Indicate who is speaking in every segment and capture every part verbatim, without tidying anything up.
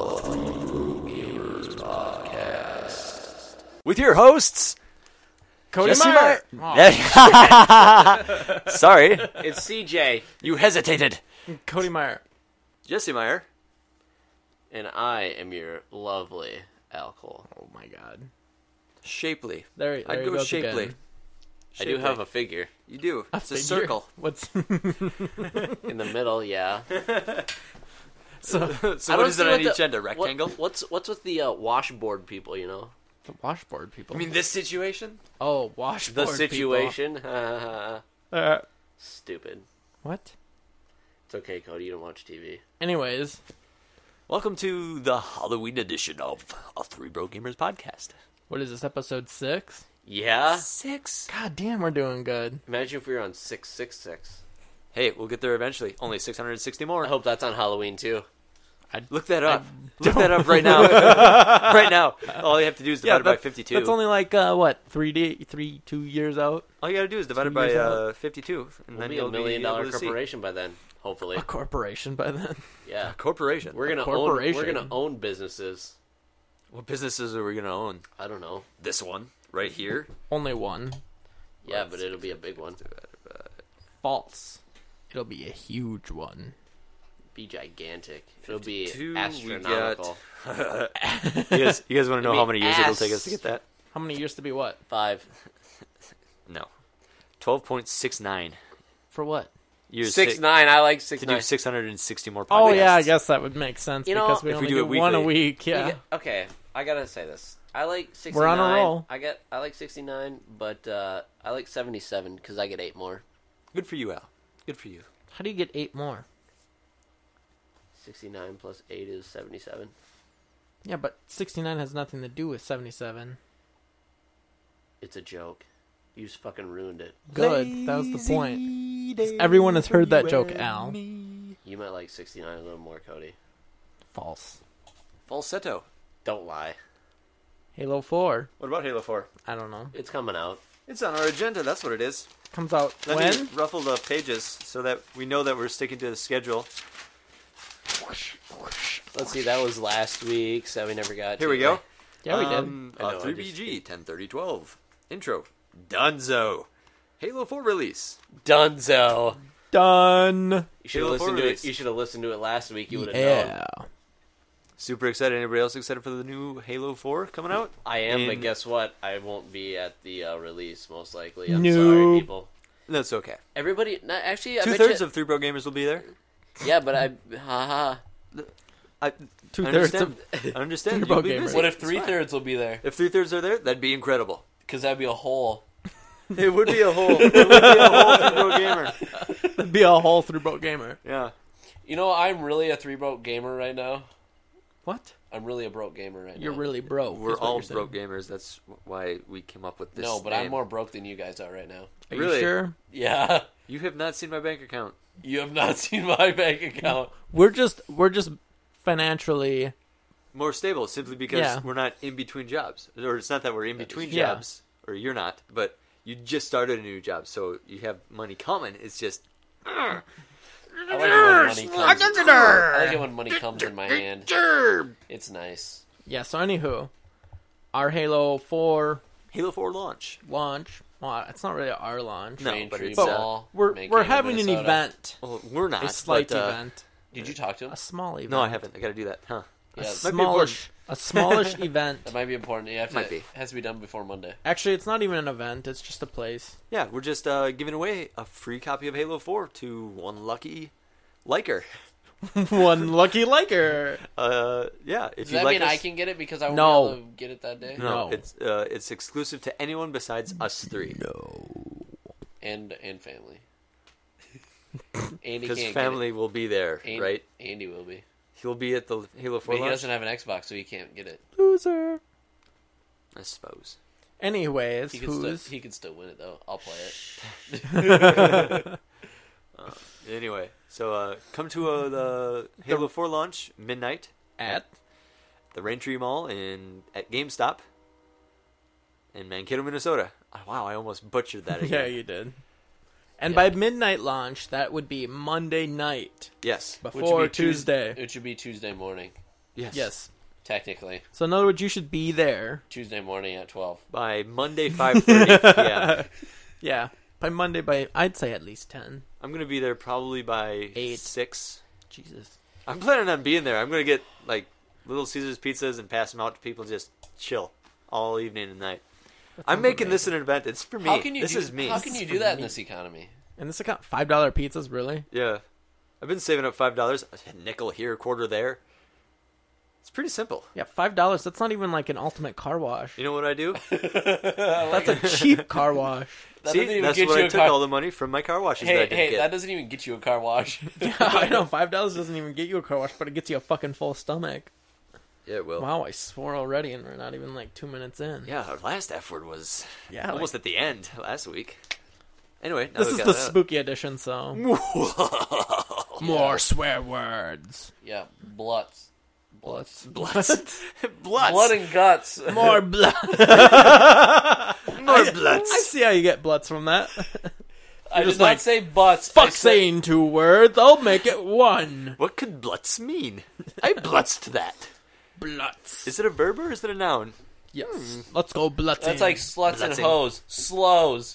Speaker 1: Gamers Podcast. With your hosts,
Speaker 2: Cody
Speaker 1: Jesse
Speaker 2: Meyer.
Speaker 1: Meyer.
Speaker 2: Oh.
Speaker 1: Sorry,
Speaker 3: It's C J,
Speaker 1: you hesitated.
Speaker 2: Cody Meyer.
Speaker 1: Jesse Meyer.
Speaker 3: and I am your lovely Alcohol.
Speaker 2: Oh my God.
Speaker 1: Shapely.
Speaker 2: There, there
Speaker 1: I'd
Speaker 2: he
Speaker 1: go
Speaker 2: goes
Speaker 1: shapely.
Speaker 2: again.
Speaker 3: I do have a figure
Speaker 1: You do.
Speaker 2: A
Speaker 1: it's a
Speaker 2: figure?
Speaker 1: circle.
Speaker 2: What's
Speaker 3: in the middle, yeah.
Speaker 2: so
Speaker 1: So
Speaker 3: I
Speaker 1: what
Speaker 3: don't
Speaker 1: is it
Speaker 3: see
Speaker 1: on
Speaker 3: what
Speaker 1: each
Speaker 3: the-
Speaker 1: end? A rectangle?
Speaker 3: What, what's what's with the uh, washboard people? You know,
Speaker 2: the washboard people?
Speaker 1: I mean, this situation?
Speaker 2: oh, washboard
Speaker 3: the situation.
Speaker 2: Uh,
Speaker 3: Stupid.
Speaker 2: what?
Speaker 3: It's okay, Cody. You don't watch T V.
Speaker 2: Anyways,
Speaker 1: Welcome to the Halloween edition of a Three Bro Gamers podcast.
Speaker 2: what is this, episode six?
Speaker 3: Yeah.
Speaker 1: Six.
Speaker 2: God damn, we're doing good.
Speaker 3: Imagine if we were on six six six.
Speaker 1: Hey, we'll get there eventually. Only six hundred sixty more.
Speaker 3: I hope that's on Halloween too.
Speaker 1: Look that up. Look that up right now. Right now. All you have to do is divide it by
Speaker 2: that-
Speaker 1: fifty-two.
Speaker 2: That's only like, uh, what, three, day, three, two years out?
Speaker 1: All you gotta do is divide it
Speaker 2: Two
Speaker 1: by
Speaker 2: years out.
Speaker 1: uh, fifty-two. And
Speaker 3: We'll
Speaker 1: then
Speaker 3: be
Speaker 1: you'll
Speaker 3: a million
Speaker 1: be
Speaker 3: dollar
Speaker 1: able to see.
Speaker 3: corporation by then. Hopefully,
Speaker 2: A corporation by then.
Speaker 3: yeah.
Speaker 1: Corporation.
Speaker 3: We're gonna
Speaker 2: corporation.
Speaker 3: own. We're gonna own businesses.
Speaker 1: What businesses are we gonna own?
Speaker 3: I don't know.
Speaker 1: This one right here.
Speaker 2: Only one.
Speaker 3: Yeah, but it'll be a big one.
Speaker 2: False. It'll be a huge one.
Speaker 3: Be gigantic. It'll be
Speaker 1: fifty-two, we
Speaker 3: astronomical.
Speaker 1: You guys, you guys want to know
Speaker 3: It'd
Speaker 1: how
Speaker 3: be
Speaker 1: many years it'll take us
Speaker 3: ass.
Speaker 1: to get that?
Speaker 2: How many years to be what?
Speaker 3: Five.
Speaker 1: No, twelve point six nine
Speaker 2: For what?
Speaker 1: years.
Speaker 3: Six
Speaker 1: to,
Speaker 3: nine. I like six
Speaker 1: to
Speaker 3: nine.
Speaker 1: do six hundred and sixty more.
Speaker 2: Oh,
Speaker 1: podcasts.
Speaker 2: yeah, I guess that would make sense
Speaker 3: You know,
Speaker 2: because we
Speaker 1: if we
Speaker 2: only
Speaker 1: do
Speaker 2: do,
Speaker 1: it
Speaker 2: one a
Speaker 1: weekly.
Speaker 2: week. Yeah.
Speaker 3: You get- okay, I gotta say this. I like sixty-nine.
Speaker 2: We're on a roll.
Speaker 3: I get. I like sixty-nine, but uh, I like seventy-seven because I get eight more.
Speaker 1: Good for you, Al. Good for you.
Speaker 2: How do you get eight more?
Speaker 3: sixty-nine plus eight is seventy-seven.
Speaker 2: Yeah, but sixty-nine has nothing to do with seventy-seven.
Speaker 3: It's a joke. You just fucking ruined it.
Speaker 2: Good. That was the point. Everyone has heard that joke, Al.
Speaker 3: You might like sixty-nine a little more, Cody.
Speaker 2: False.
Speaker 1: Falsetto.
Speaker 3: Don't lie.
Speaker 2: Halo four.
Speaker 1: What about Halo four?
Speaker 2: I don't know.
Speaker 3: It's coming out.
Speaker 1: It's on our agenda. That's what it is.
Speaker 2: Comes out
Speaker 1: Let
Speaker 2: when?
Speaker 1: me ruffle the pages so that we know that we're sticking to the schedule.
Speaker 3: Let's see. That was last week, so we never got.
Speaker 1: Here
Speaker 3: to
Speaker 1: we
Speaker 3: it.
Speaker 1: go.
Speaker 2: Yeah, we did.
Speaker 1: Um,
Speaker 3: I know, I
Speaker 1: uh,
Speaker 3: just-
Speaker 1: three B G, ten thirty twelve. Intro. Dunzo. Halo four release.
Speaker 3: Dunzo.
Speaker 2: Done.
Speaker 3: You should
Speaker 1: Halo
Speaker 3: have
Speaker 1: four
Speaker 3: listened to
Speaker 1: release.
Speaker 3: it. You should have listened to it last week. You would have known.
Speaker 2: Yeah.
Speaker 1: Super excited. Anybody else excited for the new Halo four coming out?
Speaker 3: I am,
Speaker 1: And-
Speaker 3: but guess what? I won't be at the uh, release most likely. I'm
Speaker 2: Nope.
Speaker 3: sorry, people.
Speaker 1: That's okay.
Speaker 3: Everybody, not, actually, I
Speaker 1: Two
Speaker 3: bet
Speaker 1: thirds
Speaker 3: you,
Speaker 1: of Three Bro Gamers will be there.
Speaker 3: yeah, but I, haha.
Speaker 1: I,
Speaker 2: Two
Speaker 1: I
Speaker 2: thirds
Speaker 1: understand.
Speaker 2: of.
Speaker 1: I understand.
Speaker 2: Three Bro
Speaker 1: You'll be
Speaker 2: Gamers.
Speaker 1: busy.
Speaker 3: What if
Speaker 1: It's
Speaker 3: three
Speaker 1: fine.
Speaker 3: thirds will be there?
Speaker 1: If three thirds are there, that'd be incredible.
Speaker 3: Because that'd be a hole.
Speaker 1: It would be a whole. It would be a whole Three Bro Gamer.
Speaker 2: That'd be a whole through boat gamer.
Speaker 1: Yeah.
Speaker 3: You know, I'm really a three broke gamer right now.
Speaker 2: What?
Speaker 3: I'm really a broke gamer right
Speaker 2: You're
Speaker 3: now.
Speaker 2: really broke.
Speaker 1: We're
Speaker 2: is what
Speaker 1: all
Speaker 2: you're saying.
Speaker 1: broke gamers. That's why we came up with this.
Speaker 3: no, but I'm
Speaker 1: name.
Speaker 3: more broke than you guys are right now.
Speaker 2: Are
Speaker 1: Really?
Speaker 2: you sure?
Speaker 3: Yeah,
Speaker 1: You have not seen my bank account.
Speaker 3: you have not seen my bank account.
Speaker 2: We're just we're just financially.
Speaker 1: More stable, simply because
Speaker 2: Yeah.
Speaker 1: we're not in between jobs. Or it's not that we're in between
Speaker 2: Yeah.
Speaker 1: jobs, or you're not, but you just started a new job, so you have money coming. It's just
Speaker 3: I like it when money comes. I like it when money comes in my hand. It's nice.
Speaker 2: Yeah. So anywho, our Halo four
Speaker 1: Halo four launch.
Speaker 2: launch. Well, it's not really our launch.
Speaker 1: No,
Speaker 3: Train
Speaker 1: but
Speaker 3: Tree
Speaker 1: it's,
Speaker 2: But
Speaker 1: uh,
Speaker 3: Mall,
Speaker 2: we're
Speaker 3: Mankato,
Speaker 2: we're having an
Speaker 3: Minnesota.
Speaker 2: event.
Speaker 1: Well, we're not.
Speaker 2: A slight
Speaker 1: but, uh,
Speaker 2: event.
Speaker 3: Did you talk to him?
Speaker 2: A small event.
Speaker 1: No, I haven't. I got to do that. Huh?
Speaker 2: A
Speaker 3: Yeah,
Speaker 1: Might be
Speaker 2: smallish. A smallish event.
Speaker 3: that might be important. You have to,
Speaker 1: Might be.
Speaker 3: It has to be done before Monday.
Speaker 2: Actually, it's not even an event. It's just a place.
Speaker 1: Yeah, we're just uh, giving away a free copy of Halo four to one lucky liker.
Speaker 2: One lucky liker.
Speaker 1: Uh, yeah, if
Speaker 3: Does
Speaker 1: you
Speaker 3: that
Speaker 1: like
Speaker 3: mean
Speaker 1: us,
Speaker 3: I can get it because I won't
Speaker 2: No.
Speaker 3: be able to get it that day?
Speaker 1: no,
Speaker 2: No.
Speaker 1: it's uh, it's exclusive to anyone besides us three.
Speaker 3: And and family. Andy
Speaker 1: Because
Speaker 3: can't
Speaker 1: family will be there,
Speaker 3: get it. Andy,
Speaker 1: right?
Speaker 3: Andy will be.
Speaker 1: He'll be at the Halo four
Speaker 3: But he
Speaker 1: launch.
Speaker 3: doesn't have an Xbox, so he can't get it.
Speaker 2: Loser.
Speaker 1: I suppose.
Speaker 2: Anyways,
Speaker 3: He could
Speaker 2: who's
Speaker 3: still he could still win it though. I'll play it.
Speaker 1: Uh, anyway, so uh, come to uh, the Halo four launch midnight
Speaker 2: at?
Speaker 1: the Raintree Mall in at GameStop in Mankato, Minnesota. Oh, wow, I almost butchered that again.
Speaker 2: Yeah, you did. And
Speaker 3: Yeah.
Speaker 2: by midnight launch, that would be Monday night
Speaker 1: Yes.
Speaker 3: Which would
Speaker 2: before
Speaker 3: be Tues-
Speaker 2: Tuesday.
Speaker 3: It should be Tuesday morning.
Speaker 1: Yes.
Speaker 2: Yes.
Speaker 3: Technically.
Speaker 2: So in other words, you should be there.
Speaker 3: Tuesday morning at twelve.
Speaker 1: By Monday, five thirty p.m.
Speaker 2: Yeah. By Monday, by I'd say at least ten.
Speaker 1: I'm going to be there probably by
Speaker 2: Eight.
Speaker 1: six.
Speaker 2: Jesus.
Speaker 1: I'm planning on being there. I'm going to get, like, Little Caesars pizzas and pass them out to people and just chill all evening and night. I'm making this an event. It's for me.
Speaker 3: How can you
Speaker 1: this
Speaker 3: do,
Speaker 1: is me.
Speaker 3: How can you do that in this economy?
Speaker 2: And this account five dollar pizzas, really?
Speaker 1: Yeah. I've been saving up five dollars. A nickel here, quarter there. It's pretty simple.
Speaker 2: Yeah, five dollars. That's not even like an ultimate car wash.
Speaker 1: You know what I do?
Speaker 2: That's a cheap car wash.
Speaker 3: That
Speaker 1: See,
Speaker 3: doesn't even
Speaker 1: that's
Speaker 3: get
Speaker 1: what
Speaker 3: you
Speaker 1: I
Speaker 3: a
Speaker 1: took
Speaker 3: car...
Speaker 1: all the money from my car washes that I
Speaker 3: Hey,
Speaker 1: didn't
Speaker 3: hey,
Speaker 1: get.
Speaker 3: that doesn't even get you a car wash.
Speaker 2: Yeah, I know. Five dollars doesn't even get you a car wash, but it gets you a fucking full stomach.
Speaker 1: Yeah, it will.
Speaker 2: Wow, I swore already, and we're not even like two minutes in.
Speaker 1: Yeah, our last F word was
Speaker 2: Yeah,
Speaker 1: almost
Speaker 2: like-
Speaker 1: at the end last week. Anyway, now
Speaker 2: This
Speaker 1: we
Speaker 2: is
Speaker 1: got
Speaker 2: the
Speaker 1: that.
Speaker 2: spooky edition, so more swear words.
Speaker 3: Yeah, bloods. Bloods.
Speaker 1: Bloods. Bloods.
Speaker 3: Blood and guts.
Speaker 2: More blood.
Speaker 1: More bloods.
Speaker 2: I see how you get bloods from that.
Speaker 3: I
Speaker 2: just
Speaker 3: did
Speaker 2: like,
Speaker 3: not say butts. I
Speaker 2: Fuck
Speaker 3: said-
Speaker 2: saying two words. I'll make it one.
Speaker 1: What could blutz mean? I blutzed that.
Speaker 2: Blutz.
Speaker 1: Is it a verb or is it a noun?
Speaker 2: Yes. Let's go blutz.
Speaker 3: That's like sluts and
Speaker 1: Blutzing.
Speaker 3: hoes. Slows.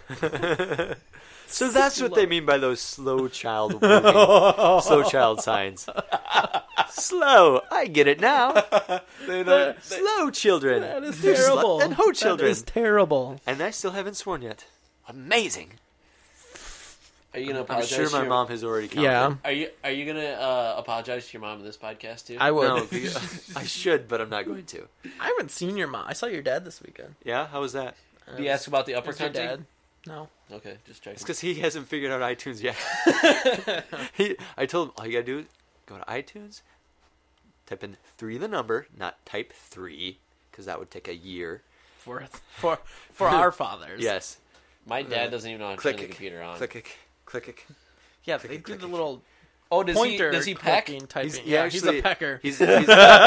Speaker 1: So that's what they mean by those slow child moving, slow child signs. Slow. I get it now.
Speaker 3: They don't, they,
Speaker 1: Slow children.
Speaker 2: That is
Speaker 1: They're
Speaker 2: terrible.
Speaker 1: Slut and hoe children.
Speaker 2: That is terrible.
Speaker 1: And I still haven't sworn yet. Amazing.
Speaker 3: are you gonna
Speaker 1: I'm
Speaker 3: apologize?
Speaker 1: sure
Speaker 3: to
Speaker 1: my
Speaker 3: your,
Speaker 1: mom has already counted.
Speaker 2: Yeah.
Speaker 3: Are you are you gonna uh, apologize to your mom in this podcast too?
Speaker 2: I would.
Speaker 1: No, because- I should, but I'm not going to.
Speaker 2: I haven't seen your mom. I saw your dad this weekend.
Speaker 1: Yeah? How was that?
Speaker 3: Did you ask about the upper
Speaker 2: Is your
Speaker 3: country?
Speaker 2: dad? No.
Speaker 3: Okay, just checking.
Speaker 1: It's because he hasn't figured out iTunes yet. he, I told him, all you gotta do is go to iTunes, type in three the number, not type three, because that would take a year.
Speaker 2: For for for our fathers.
Speaker 1: Yes.
Speaker 3: My dad doesn't even know how to
Speaker 1: Click
Speaker 3: turn the
Speaker 1: it.
Speaker 3: computer on.
Speaker 1: Click it. Click it.
Speaker 2: Yeah,
Speaker 1: Click
Speaker 2: they
Speaker 1: it,
Speaker 2: do
Speaker 1: click
Speaker 2: the
Speaker 1: it.
Speaker 2: little
Speaker 3: Oh, does he
Speaker 2: pointer
Speaker 3: does he peck?
Speaker 2: clicking, typing.
Speaker 1: He's- he
Speaker 2: yeah, he's
Speaker 1: actually-
Speaker 2: a pecker.
Speaker 1: He's, he's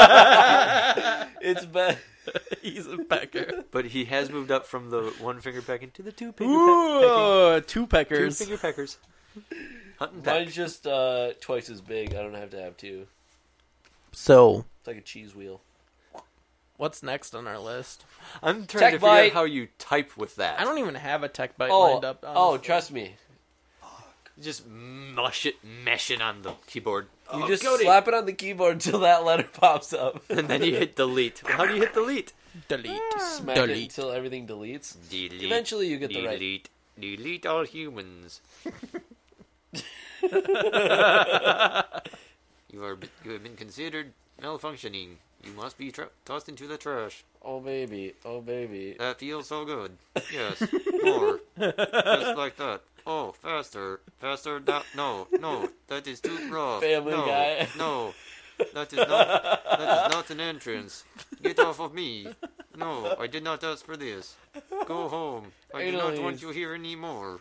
Speaker 3: It's bad.
Speaker 2: He's a pecker.
Speaker 1: but he has moved up from the one finger pecking to the two finger
Speaker 2: Ooh, two
Speaker 1: pecking. Two
Speaker 2: peckers.
Speaker 1: finger peckers. Hunt and peck.
Speaker 3: Mine's just uh, twice as big. I don't have to have two.
Speaker 2: So,
Speaker 3: It's like a cheese wheel.
Speaker 2: what's next on our list?
Speaker 1: I'm trying
Speaker 3: Tech
Speaker 1: to figure
Speaker 3: bite.
Speaker 1: out how you type with that.
Speaker 2: I don't even have a tech bite
Speaker 3: Oh,
Speaker 2: lined up.
Speaker 3: oh,
Speaker 2: honestly.
Speaker 3: trust me.
Speaker 1: Just mush it, mesh it on the keyboard.
Speaker 3: You
Speaker 1: Oh,
Speaker 3: just
Speaker 1: Cody.
Speaker 3: slap it on the keyboard until that letter pops up.
Speaker 1: And then you hit delete. Well, how do you hit delete?
Speaker 2: Delete.
Speaker 3: Smack it
Speaker 2: Delete.
Speaker 3: until everything deletes.
Speaker 1: Delete.
Speaker 3: Eventually you get the right.
Speaker 1: delete. Delete all humans. you are. You have been considered malfunctioning. You must be tra- tossed into the trash.
Speaker 3: Oh baby, oh baby.
Speaker 1: That feels so good. Yes, more. Just like that. Oh, faster, faster. That no, no. That is too rough.
Speaker 3: Family
Speaker 1: no,
Speaker 3: Guy.
Speaker 1: No, that is not. That is not an entrance. Get off of me. No, I did not ask for this. Go home. I do not want you here anymore.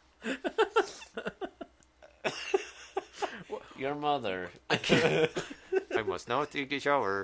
Speaker 3: Your mother.
Speaker 1: I must now take a shower.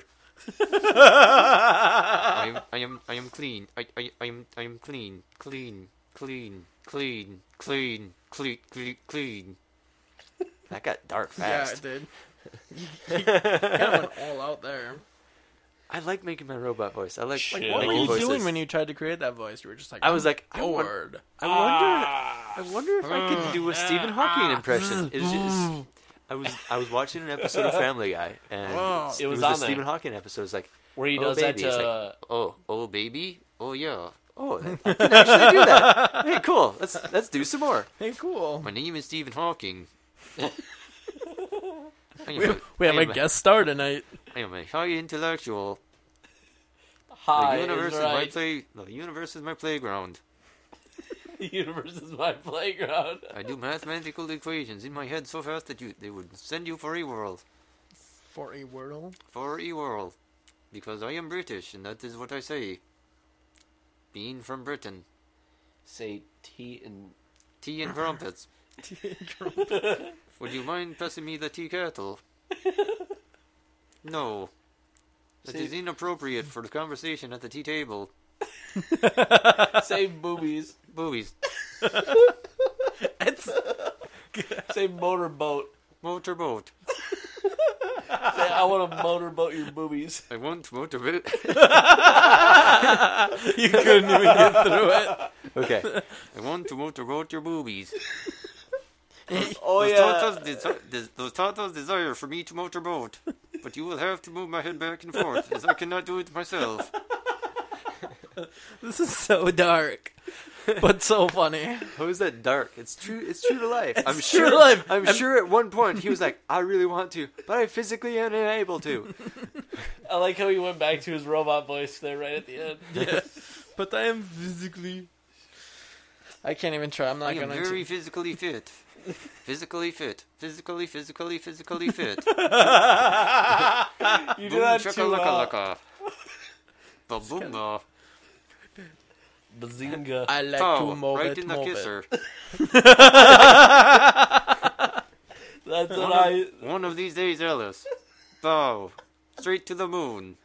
Speaker 1: I am, I am, I am clean. I, I, I am, I am clean, clean, clean, clean, clean, clean, clean, clean. That got dark
Speaker 2: Yeah,
Speaker 1: fast.
Speaker 2: it did. You kind of went all out there.
Speaker 1: I like making my robot voice. I like,
Speaker 3: Shit.
Speaker 1: like
Speaker 2: What were
Speaker 1: making
Speaker 2: you
Speaker 1: voices.
Speaker 2: doing when you tried to create that voice? You were just like,
Speaker 1: I was
Speaker 2: I'm
Speaker 1: like, I won-
Speaker 2: bored.
Speaker 1: I wonder, I wonder if I could do a Stephen Hawking impression. It's just, I was, I was watching an episode of Family Guy, and
Speaker 2: Oh.
Speaker 1: it
Speaker 3: It
Speaker 1: was,
Speaker 3: was on
Speaker 1: a
Speaker 3: there.
Speaker 1: Stephen Hawking episode. It's like,
Speaker 3: Where he
Speaker 1: oh
Speaker 3: does
Speaker 1: baby,
Speaker 3: that
Speaker 1: it's
Speaker 3: to.
Speaker 1: like, oh, oh baby, oh yeah, oh, I can actually do that. Hey, cool. Let's let's do some more.
Speaker 2: Hey, cool.
Speaker 1: My name is Stephen Hawking. I am
Speaker 2: We,
Speaker 1: a-
Speaker 2: we have
Speaker 1: I
Speaker 2: a
Speaker 1: am
Speaker 2: guest star tonight.
Speaker 1: I am a high intellectual.
Speaker 3: Hi,
Speaker 1: the universe
Speaker 3: is
Speaker 1: is my
Speaker 3: right.
Speaker 1: play. The universe is my playground.
Speaker 3: The universe is my playground.
Speaker 1: I do mathematical equations in my head so fast that you they would send you for a whirl.
Speaker 2: For a wordle?
Speaker 1: For a whirl. Because I am British, and that is what I say. Being from Britain.
Speaker 3: Say tea and.
Speaker 1: Tea and crumpets. Would you mind passing me the tea kettle? No. That
Speaker 3: Say-
Speaker 1: is inappropriate for the conversation at the tea table.
Speaker 3: Say boobies.
Speaker 1: Boobies.
Speaker 2: It's,
Speaker 3: Say motorboat.
Speaker 1: Motorboat.
Speaker 3: I want to motorboat your boobies.
Speaker 1: I want to motivate.
Speaker 2: You couldn't even get through it.
Speaker 1: Okay. I want to motorboat your boobies.
Speaker 3: Oh,
Speaker 1: those
Speaker 3: yeah.
Speaker 1: Tatas desi- des- those tatas desire for me to motorboat, but you will have to move my head back and forth, as I cannot do it myself.
Speaker 2: This is so dark, but so funny.
Speaker 1: How is that dark? It's true. It's true to life.
Speaker 2: It's
Speaker 1: I'm
Speaker 2: true
Speaker 1: sure.
Speaker 2: to life.
Speaker 1: I'm,
Speaker 2: I'm-
Speaker 1: sure. At one point, he was like, "I really want to, but I physically am unable to."
Speaker 3: I like how he went back to his robot voice there right at the end.
Speaker 2: Yeah, but I am physically. I can't even try. I'm not
Speaker 1: I am
Speaker 2: going
Speaker 1: very
Speaker 2: to.
Speaker 1: physically fit. Physically fit. Physically, physically, physically fit.
Speaker 3: You do
Speaker 1: Boom
Speaker 3: that
Speaker 1: chaka
Speaker 3: too
Speaker 1: laka
Speaker 3: well.
Speaker 1: laka. Ba boom ba.
Speaker 3: Bazinga.
Speaker 2: I like
Speaker 1: Pow,
Speaker 2: to move
Speaker 1: right
Speaker 2: it,
Speaker 1: in the
Speaker 2: move
Speaker 1: kisser.
Speaker 2: it.
Speaker 3: That's what
Speaker 1: One
Speaker 3: I...
Speaker 1: of, one of these days, Ellis. Bow. Straight to the moon.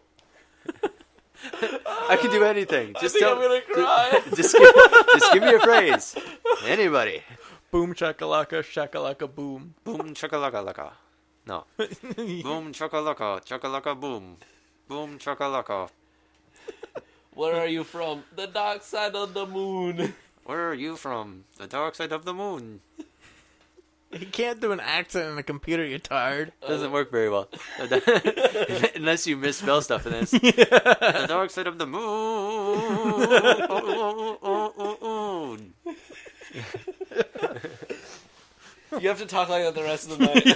Speaker 1: I can do anything. Just
Speaker 3: I think
Speaker 1: tell,
Speaker 3: I'm gonna cry.
Speaker 1: Just give, just give me a phrase. Anybody.
Speaker 2: Boom shakalaka shakalaka boom.
Speaker 1: Boom chakalaka laka. No. Boom chakalaka chakalaka boom. Boom chakalaka.
Speaker 3: Where are you from? The dark side of the moon.
Speaker 1: Where are you from? The dark side of the moon.
Speaker 2: You can't do an accent in a computer, you tired.
Speaker 1: Doesn't work very well. Unless you misspell stuff in this. The dark side of the moon. Oh, oh, oh, oh, oh.
Speaker 3: You have to talk like that the rest of the night.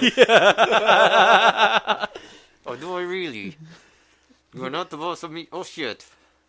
Speaker 1: Oh, do I really? You are not the boss of me. Oh, shit.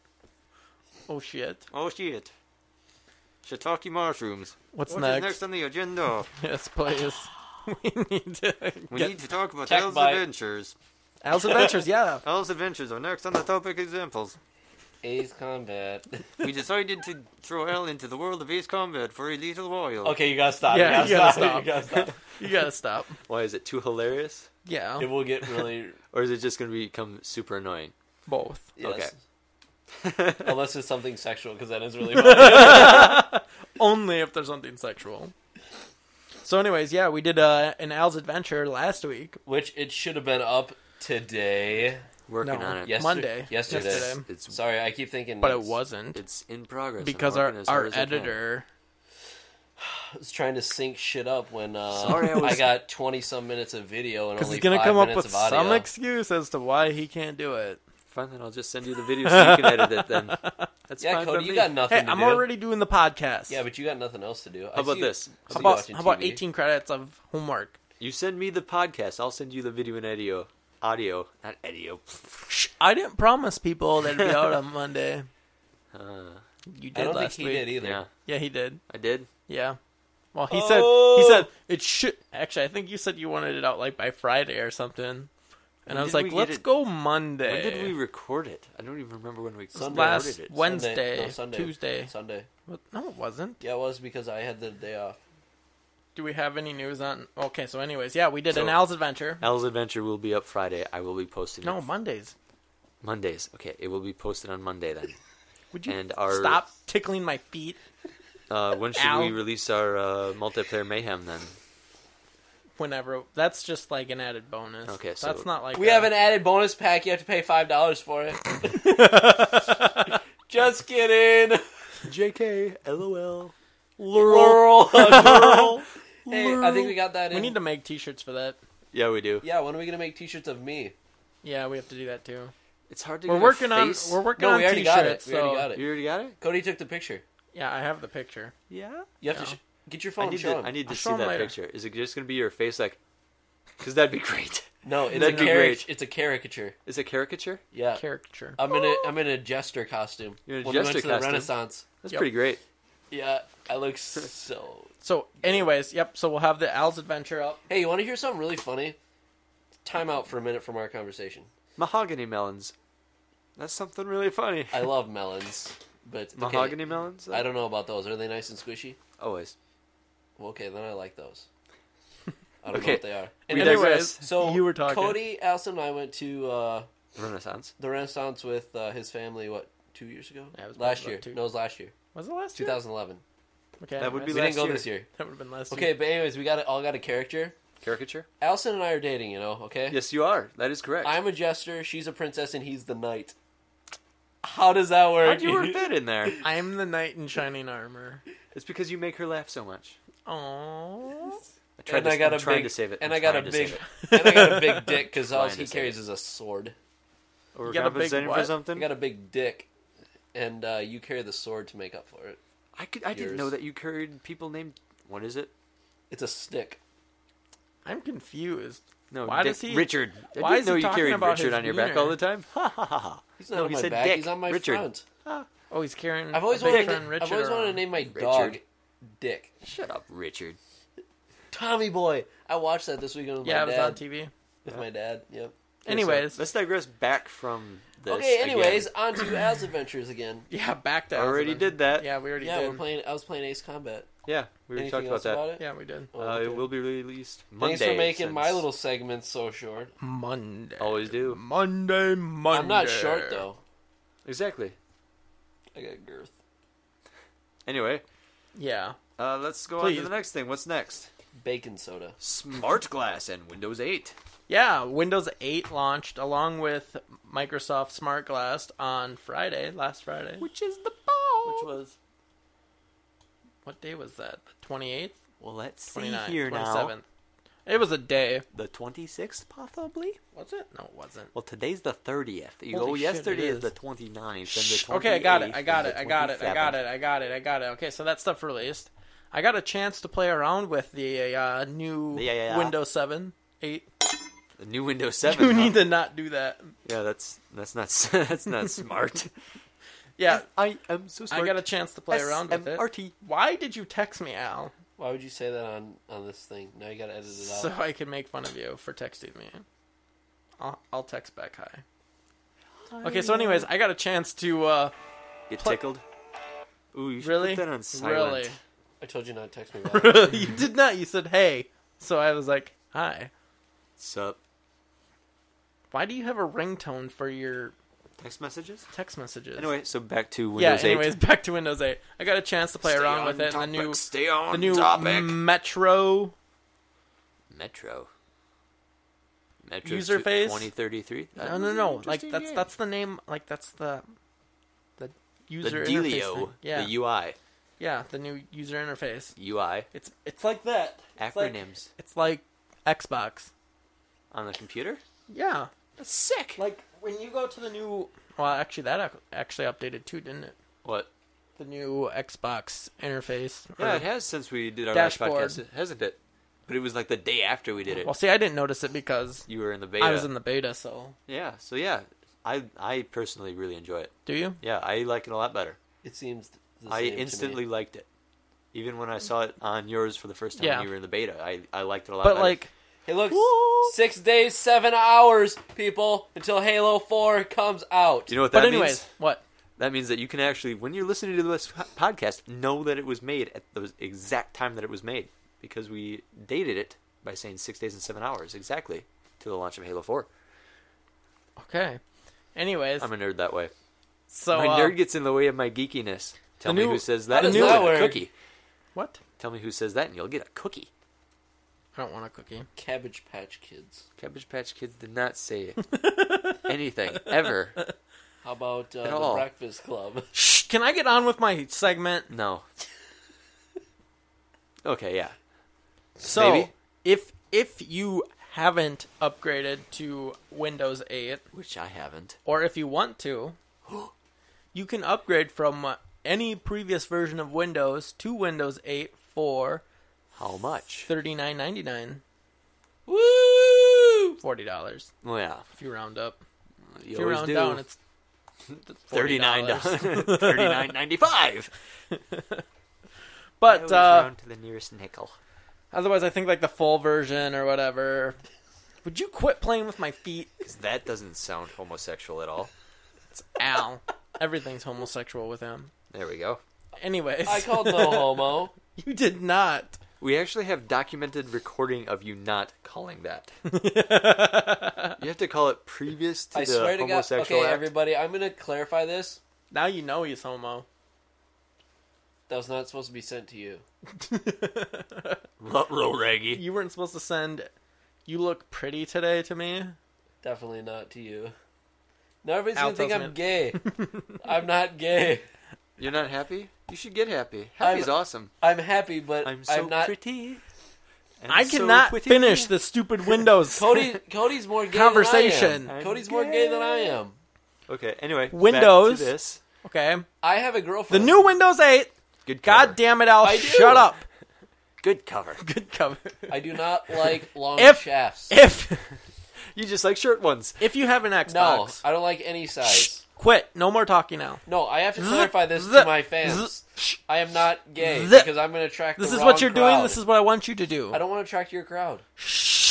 Speaker 2: Oh shit.
Speaker 1: Oh, shit. Shiitake mushrooms.
Speaker 2: What's
Speaker 1: What is
Speaker 2: next?
Speaker 1: next on the agenda?
Speaker 2: Yes, please. We need to
Speaker 1: We
Speaker 2: get
Speaker 1: need to talk about
Speaker 3: Tech
Speaker 1: Al's
Speaker 3: bite.
Speaker 1: Adventures.
Speaker 2: Al's Adventures, yeah.
Speaker 1: Al's Adventures are next on the topic examples.
Speaker 3: Ace Combat.
Speaker 1: We decided to throw Al into the world of Ace Combat for a little while.
Speaker 3: Okay, you gotta stop.
Speaker 2: Yeah,
Speaker 3: you gotta, stop.
Speaker 2: stop.
Speaker 3: You gotta stop.
Speaker 2: You gotta stop.
Speaker 1: Why, is it too hilarious?
Speaker 2: Yeah,
Speaker 3: It will get really...
Speaker 1: Or is it just going to become super annoying?
Speaker 2: both.
Speaker 3: Yes.
Speaker 1: Okay.
Speaker 3: Unless it's something sexual, because that is really funny.
Speaker 2: Only if there's something sexual. So anyways, yeah, we did uh, an Al's Adventure last week.
Speaker 3: Which it should have been up today.
Speaker 1: Working
Speaker 2: No.
Speaker 1: on it.
Speaker 3: Yesterday.
Speaker 2: Monday.
Speaker 3: Yesterday.
Speaker 2: Yesterday.
Speaker 1: It's
Speaker 3: Sorry, I keep thinking...
Speaker 2: But it
Speaker 3: it's-
Speaker 2: wasn't.
Speaker 1: it's in progress.
Speaker 2: Because
Speaker 1: I'm
Speaker 2: our,
Speaker 1: working as
Speaker 2: our
Speaker 1: hard as I can.
Speaker 2: editor...
Speaker 3: I was trying to sync shit up when uh,
Speaker 1: Sorry, I was-
Speaker 3: I got twenty-some minutes of video and
Speaker 2: Because
Speaker 3: only
Speaker 2: he's going to
Speaker 3: five
Speaker 2: come up
Speaker 3: minutes
Speaker 2: with
Speaker 3: of audio.
Speaker 2: some excuse as to why he can't do it.
Speaker 1: Fine, then I'll just send you the video so you can edit it then. That's
Speaker 3: Yeah,
Speaker 1: fine
Speaker 3: Cody,
Speaker 1: by
Speaker 3: you
Speaker 1: me.
Speaker 3: got nothing
Speaker 2: Hey,
Speaker 3: to
Speaker 2: I'm
Speaker 3: do.
Speaker 2: already doing the podcast.
Speaker 3: Yeah, but you got nothing else to do.
Speaker 1: How about this?
Speaker 2: How about, how about eighteen credits of homework?
Speaker 1: You send me the podcast, I'll send you the video and audio. Audio, not audio.
Speaker 2: Shh, I didn't promise people that it'd be out on Monday.
Speaker 1: Uh,
Speaker 2: You
Speaker 3: I
Speaker 2: did
Speaker 3: don't think
Speaker 2: last
Speaker 3: he
Speaker 2: week.
Speaker 3: did either.
Speaker 1: yeah,
Speaker 2: Yeah, he did.
Speaker 1: I did.
Speaker 2: Yeah. Well, he
Speaker 3: Oh.
Speaker 2: said he said it should. Actually, I think you said you wanted it out like by Friday or something. And
Speaker 1: When
Speaker 2: I was
Speaker 1: did
Speaker 2: like,
Speaker 1: we get
Speaker 2: let's
Speaker 1: it-
Speaker 2: go Monday.
Speaker 1: When did we record it? I don't even remember when we
Speaker 3: Sunday.
Speaker 1: recorded
Speaker 2: Last
Speaker 1: it.
Speaker 2: Wednesday,
Speaker 3: Sunday. No, Sunday.
Speaker 2: Tuesday.
Speaker 3: Sunday.
Speaker 2: What? No, it wasn't.
Speaker 3: Yeah, it was because I had the day off.
Speaker 2: Do we have any news on? Okay, so anyways, yeah, we did
Speaker 1: So-
Speaker 2: an Al's Adventure.
Speaker 1: Al's Adventure will be up Friday. I will be posting
Speaker 2: No,
Speaker 1: it
Speaker 2: Mondays.
Speaker 1: Mondays. Okay, it will be posted on Monday then.
Speaker 2: Would you
Speaker 1: And our-
Speaker 2: stop tickling my feet?
Speaker 1: Uh, when should
Speaker 2: Al.
Speaker 1: we release our uh, multiplayer mayhem then?
Speaker 2: Whenever. That's just like an added bonus.
Speaker 1: Okay, so-
Speaker 2: that's not like
Speaker 3: We
Speaker 2: a-
Speaker 3: have an added bonus pack. You have to pay five dollars for it. Just kidding.
Speaker 1: J K, LOL.
Speaker 3: Laurel. Laurel. Hey, I think we got that in.
Speaker 2: We need to make T-shirts for that.
Speaker 1: Yeah, we do.
Speaker 3: Yeah, when are we gonna make T-shirts of me?
Speaker 2: Yeah, we have to do that too.
Speaker 1: It's hard to
Speaker 2: We're
Speaker 1: get
Speaker 2: working
Speaker 1: a
Speaker 2: on.
Speaker 1: face.
Speaker 2: We're working
Speaker 3: No,
Speaker 2: on
Speaker 3: we already
Speaker 2: T-shirts.
Speaker 3: got it. We
Speaker 2: so
Speaker 3: already got it.
Speaker 1: You already got it?
Speaker 3: Cody took the picture.
Speaker 2: yeah, I have the picture.
Speaker 1: Yeah.
Speaker 3: You have
Speaker 2: Yeah.
Speaker 3: to sh- get your
Speaker 1: I
Speaker 3: phone.
Speaker 1: need
Speaker 3: Show
Speaker 1: to.
Speaker 3: him.
Speaker 1: I need to
Speaker 2: I'll
Speaker 1: see
Speaker 2: show 'em
Speaker 1: that
Speaker 2: later.
Speaker 1: picture. Is it just gonna be your face, like? Because that'd be great.
Speaker 3: No, it's
Speaker 1: That'd
Speaker 3: a
Speaker 1: be
Speaker 3: caric-
Speaker 1: great.
Speaker 3: It's a caricature.
Speaker 1: Is it caricature?
Speaker 3: Yeah,
Speaker 2: Caricature.
Speaker 3: I'm in a I'm in a jester costume.
Speaker 1: You're in a
Speaker 3: when we went
Speaker 1: jester
Speaker 3: to the
Speaker 1: costume?
Speaker 3: Renaissance.
Speaker 1: That's
Speaker 2: Yep.
Speaker 1: pretty great.
Speaker 3: Yeah, I look so.
Speaker 2: So, anyways, yep. So we'll have the Al's Adventure up.
Speaker 3: Hey, you want to hear something really funny? Time out for a minute from our conversation.
Speaker 1: Mahogany melons. That's something really funny.
Speaker 3: I love melons, but okay,
Speaker 1: Mahogany melons?
Speaker 3: I don't know about those. Are they nice and squishy?
Speaker 1: Always.
Speaker 3: Well, okay, then I like those. I don't
Speaker 1: Okay.
Speaker 3: know what they are.
Speaker 1: We
Speaker 3: Anyways,
Speaker 1: digress.
Speaker 3: so
Speaker 2: You were talking.
Speaker 3: Cody, Allison, and I went to uh,
Speaker 1: Renaissance.
Speaker 3: the Renaissance with uh, his family. What, two years ago?
Speaker 2: Yeah, it was
Speaker 3: last
Speaker 2: about
Speaker 3: year.
Speaker 2: two.
Speaker 3: No, it was last year.
Speaker 2: Was it last year?
Speaker 3: twenty eleven.
Speaker 2: Okay,
Speaker 1: That would be
Speaker 3: We
Speaker 1: last
Speaker 3: didn't go
Speaker 1: year.
Speaker 3: this year.
Speaker 2: That would have been last
Speaker 3: Okay,
Speaker 2: year.
Speaker 3: but anyways, we got all got a character.
Speaker 1: Caricature?
Speaker 3: Allison and I are dating, you know, okay?
Speaker 1: Yes, you are. That is correct.
Speaker 3: I'm a jester, she's a princess, and he's the knight. How does that work?
Speaker 1: How'd you work that in there?
Speaker 2: I'm the knight in shining armor.
Speaker 1: It's because you make her laugh so much.
Speaker 2: Aww.
Speaker 1: I tried
Speaker 3: And
Speaker 1: to,
Speaker 3: I got
Speaker 1: I'm
Speaker 3: a
Speaker 1: trying
Speaker 3: big,
Speaker 1: to save it.
Speaker 3: and
Speaker 1: I'm
Speaker 3: I got a
Speaker 1: trying to
Speaker 3: big,
Speaker 1: save
Speaker 3: and I got a big dick because all
Speaker 1: Trying to
Speaker 3: he
Speaker 1: save
Speaker 3: carries
Speaker 1: it.
Speaker 3: is a sword.
Speaker 1: it.
Speaker 2: You got a big
Speaker 1: Overcompensating for
Speaker 2: what?
Speaker 1: something?
Speaker 3: I got a big dick, and uh, you carry the sword to make up for it.
Speaker 1: I, could, I didn't
Speaker 3: Yours.
Speaker 1: know that you carried people named... What is it?
Speaker 3: It's a stick.
Speaker 2: I'm confused.
Speaker 1: No,
Speaker 2: Why
Speaker 1: Dick,
Speaker 2: does he-
Speaker 1: Richard. I
Speaker 2: why
Speaker 1: didn't
Speaker 2: is he
Speaker 1: know you
Speaker 2: talking
Speaker 1: carried
Speaker 2: about
Speaker 1: Richard
Speaker 2: his
Speaker 1: on your back
Speaker 2: wiener?
Speaker 1: all the time. Ha ha ha ha.
Speaker 3: He's not
Speaker 1: No,
Speaker 3: on
Speaker 1: he
Speaker 3: my
Speaker 1: said
Speaker 3: back.
Speaker 1: Dick.
Speaker 3: He's on my
Speaker 1: Richard.
Speaker 3: front.
Speaker 2: Oh, he's carrying.
Speaker 3: I've always
Speaker 2: a big
Speaker 3: wanted.
Speaker 2: friend
Speaker 3: To,
Speaker 2: Richard
Speaker 3: I've always wanted to
Speaker 2: around.
Speaker 3: name my
Speaker 1: Richard.
Speaker 3: dog Dick.
Speaker 1: Shut up, Richard.
Speaker 3: Tommy Boy. I watched that this weekend with
Speaker 2: Yeah,
Speaker 3: my
Speaker 2: it was
Speaker 3: dad.
Speaker 2: on T V.
Speaker 3: With my dad. Yep.
Speaker 2: Anyways,
Speaker 1: So, let's digress back from this.
Speaker 3: Okay. Anyways,
Speaker 1: again.
Speaker 3: on to Al's Adventures again.
Speaker 2: yeah, back to
Speaker 1: Already
Speaker 2: Alphabet.
Speaker 1: did that.
Speaker 2: Yeah, we already
Speaker 3: Yeah,
Speaker 2: did.
Speaker 3: we're playing. I was playing Ace Combat.
Speaker 1: Yeah, we already
Speaker 3: Anything
Speaker 1: talked
Speaker 3: else
Speaker 1: about that.
Speaker 3: about it?
Speaker 2: Yeah, we did.
Speaker 3: Oh,
Speaker 1: Uh,
Speaker 3: okay.
Speaker 1: It will be released Monday.
Speaker 3: Thanks for making my
Speaker 1: since-
Speaker 3: little segments so short.
Speaker 2: Monday.
Speaker 1: Always do.
Speaker 2: Monday, Monday.
Speaker 3: I'm not short though.
Speaker 1: Exactly.
Speaker 3: I got girth.
Speaker 1: Anyway,
Speaker 2: Yeah.
Speaker 1: uh, let's go on
Speaker 2: Please.
Speaker 1: to the next thing. What's next?
Speaker 3: Bacon soda.
Speaker 1: Smart Glass and Windows eight.
Speaker 2: Yeah, Windows eight launched along with Microsoft Smart Glass on Friday, last Friday.
Speaker 1: Which is the ball.
Speaker 2: Which was... What day was that? The twenty-eighth?
Speaker 1: Well, let's see
Speaker 2: twenty-ninth?
Speaker 1: here now.
Speaker 2: twenty-seventh. It was a day.
Speaker 1: The twenty-sixth, possibly?
Speaker 2: Was it? No, it wasn't.
Speaker 1: Well, today's the thirtieth. You
Speaker 2: Holy
Speaker 1: go,
Speaker 2: shit,
Speaker 1: yesterday
Speaker 2: it
Speaker 1: is
Speaker 2: is.
Speaker 1: the twenty-ninth, and the
Speaker 2: Okay, I got it. I
Speaker 1: twenty-eighth,
Speaker 2: got
Speaker 1: and
Speaker 2: it.
Speaker 1: the
Speaker 2: I got it. I got
Speaker 1: twenty-seventh.
Speaker 2: it. I got it. I got it. Okay, so that stuff released. I got a chance to play around with the uh, new
Speaker 1: Yeah, yeah, yeah.
Speaker 2: Windows seven, eight.
Speaker 1: The new Windows seven.
Speaker 2: You
Speaker 1: huh?
Speaker 2: need to not do that.
Speaker 1: Yeah, that's that's not that's not smart.
Speaker 2: Yeah,
Speaker 1: I am so smart.
Speaker 2: I got a chance to play around with
Speaker 1: S M
Speaker 2: it.
Speaker 1: R T.
Speaker 2: Why did you text me, Al?
Speaker 3: Why would you say that on, on this thing? Now you gotta edit it out.
Speaker 2: So I can make fun of you for texting me. I'll, I'll text back hi. Okay, so anyways, I got a chance to, uh...
Speaker 1: Get
Speaker 2: Pl-
Speaker 1: tickled. Ooh, you should
Speaker 2: Really?
Speaker 1: put that on silent.
Speaker 2: Really?
Speaker 3: I told you not to text me back.
Speaker 2: You did not. You said, hey. So I was like, hi.
Speaker 1: Sup?
Speaker 2: Why do you have a ringtone for your
Speaker 1: Text messages?
Speaker 2: text messages?
Speaker 1: Anyway, so back to
Speaker 2: yeah,
Speaker 1: Windows eight.
Speaker 2: anyways, back to Windows eight. I got a chance to play
Speaker 1: Stay
Speaker 2: around
Speaker 1: on
Speaker 2: with it.
Speaker 1: topic,
Speaker 2: And the new,
Speaker 1: Stay on
Speaker 2: the new
Speaker 1: topic.
Speaker 2: Metro
Speaker 1: Metro. Metro
Speaker 2: User
Speaker 1: tw-
Speaker 2: face?
Speaker 1: twenty thirty-three?
Speaker 2: No, no, no. Like that's that's the name. Like that's the the
Speaker 1: the
Speaker 2: user interface.
Speaker 1: Delio.
Speaker 2: Thing. Yeah,
Speaker 1: The U I.
Speaker 2: yeah, the new user interface.
Speaker 1: U I.
Speaker 2: It's it's like that. It's like-
Speaker 1: Acronyms.
Speaker 2: It's like Xbox.
Speaker 1: On the computer?
Speaker 2: Yeah,
Speaker 1: That's sick.
Speaker 2: like when you go to the new. Well, actually, that ac- actually updated too, didn't it?
Speaker 1: What?
Speaker 2: The new Xbox interface.
Speaker 1: Yeah,
Speaker 2: Or-
Speaker 1: it has since we did our
Speaker 2: Dashboard.
Speaker 1: last podcast, hasn't it? But it was like the day after we did it.
Speaker 2: Well, see, I didn't notice it because
Speaker 1: You were in the beta.
Speaker 2: I was in the beta. So,
Speaker 1: Yeah, so yeah, I I personally really enjoy it.
Speaker 2: do you?
Speaker 1: Yeah, I like it a lot better.
Speaker 3: It seems the
Speaker 1: I
Speaker 3: same to
Speaker 1: instantly
Speaker 3: me.
Speaker 1: liked it. Even when I saw it on yours for the first time
Speaker 2: Yeah.
Speaker 1: when you were in the beta, I, I liked it a lot
Speaker 2: But
Speaker 1: better.
Speaker 2: like,
Speaker 3: Hey, look,
Speaker 1: Woo!
Speaker 3: six days, seven hours, people, until Halo four comes out.
Speaker 1: you know what that
Speaker 2: but anyways,
Speaker 1: means?
Speaker 2: what?
Speaker 1: That means that you can actually, when you're listening to this po- podcast, know that it was made at the exact time that it was made. Because we dated it by saying six days and seven hours exactly to the launch of Halo four.
Speaker 2: Okay. Anyways,
Speaker 1: I'm a nerd that way.
Speaker 2: so
Speaker 1: my
Speaker 2: uh,
Speaker 1: nerd gets in the way of my geekiness. Tell
Speaker 2: the
Speaker 1: me
Speaker 2: new-
Speaker 1: who says
Speaker 3: how
Speaker 1: that
Speaker 3: does
Speaker 1: and you'll
Speaker 3: that
Speaker 1: get
Speaker 3: work?
Speaker 1: a cookie.
Speaker 2: what?
Speaker 1: Tell me who says that and you'll get a cookie.
Speaker 2: I don't want a cookie.
Speaker 3: Cabbage Patch Kids.
Speaker 1: Cabbage Patch Kids did not say anything, ever.
Speaker 3: How about uh,
Speaker 1: At
Speaker 3: the
Speaker 1: all.
Speaker 3: Breakfast Club?
Speaker 2: Shh! Can I get on with my segment?
Speaker 1: No. Okay, yeah.
Speaker 2: So,
Speaker 1: Maybe.
Speaker 2: if if you haven't upgraded to Windows eight,
Speaker 1: Which I haven't.
Speaker 2: or if you want to, you can upgrade from uh, any previous version of Windows to Windows eight for
Speaker 1: How much?
Speaker 2: thirty-nine ninety-nine,
Speaker 3: Woo!
Speaker 2: forty dollars
Speaker 1: Well, yeah.
Speaker 2: if you round up.
Speaker 1: You
Speaker 2: If you
Speaker 1: always
Speaker 2: round
Speaker 1: do.
Speaker 2: down, it's
Speaker 1: thirty-nine
Speaker 2: forty dollars.
Speaker 1: dollars. thirty-nine ninety-five.
Speaker 2: But uh,
Speaker 1: round to the nearest nickel.
Speaker 2: otherwise, I think like the full version or whatever. Would you quit playing with my feet?
Speaker 1: Because that doesn't sound homosexual at all.
Speaker 2: It's Al. Everything's homosexual with him.
Speaker 1: There we go.
Speaker 2: Anyways,
Speaker 3: I called no homo.
Speaker 2: you did not.
Speaker 1: We actually have documented recording of you not calling that. You have to call it previous to
Speaker 3: I
Speaker 1: the
Speaker 3: swear to God.
Speaker 1: homosexual
Speaker 3: Okay,
Speaker 1: act.
Speaker 3: everybody, I'm going to clarify this.
Speaker 2: Now you know he's homo.
Speaker 3: That was not supposed to be sent to you.
Speaker 1: Ruh-roh, Raggy.
Speaker 2: You weren't supposed to send, you look pretty today to me.
Speaker 3: Definitely not to you. Now everybody's
Speaker 2: Al
Speaker 3: going to think
Speaker 2: tells
Speaker 3: I'm
Speaker 2: me-
Speaker 3: gay. I'm not gay.
Speaker 1: You're not happy? You should get happy. Happy's
Speaker 3: I'm-
Speaker 1: awesome.
Speaker 3: I'm happy, but
Speaker 1: I'm
Speaker 3: I'm,
Speaker 1: so
Speaker 3: not...
Speaker 1: pretty. and
Speaker 2: I
Speaker 1: so
Speaker 2: cannot
Speaker 1: witty.
Speaker 2: finish the stupid Windows
Speaker 3: Cody, Cody's more gay
Speaker 2: conversation.
Speaker 3: than I am.
Speaker 1: I'm
Speaker 3: Cody's more gay than I am.
Speaker 1: Okay, anyway.
Speaker 2: Windows.
Speaker 1: Back to this.
Speaker 2: Okay.
Speaker 3: I have a
Speaker 2: The
Speaker 3: girlfriend.
Speaker 2: new Windows eight.
Speaker 1: Good cover.
Speaker 2: God damn it, Al.
Speaker 3: I do.
Speaker 2: Shut up.
Speaker 1: Good cover.
Speaker 2: Good cover.
Speaker 3: I do not like long
Speaker 2: If-
Speaker 3: shafts.
Speaker 2: If
Speaker 1: You just like short ones.
Speaker 2: if you have an
Speaker 3: No,
Speaker 2: Xbox,
Speaker 3: I don't like any size.
Speaker 2: quit. No more talking now.
Speaker 3: No, I have to
Speaker 2: Zzz,
Speaker 3: clarify this
Speaker 2: zzz,
Speaker 3: to my fans.
Speaker 2: zzz.
Speaker 3: I am not gay
Speaker 2: Zzz.
Speaker 3: because I'm going to attract
Speaker 2: This
Speaker 3: the
Speaker 2: is
Speaker 3: wrong
Speaker 2: what you're doing.
Speaker 3: crowd.
Speaker 2: This is what I want you to do.
Speaker 3: I don't want to attract your crowd.
Speaker 2: Shh.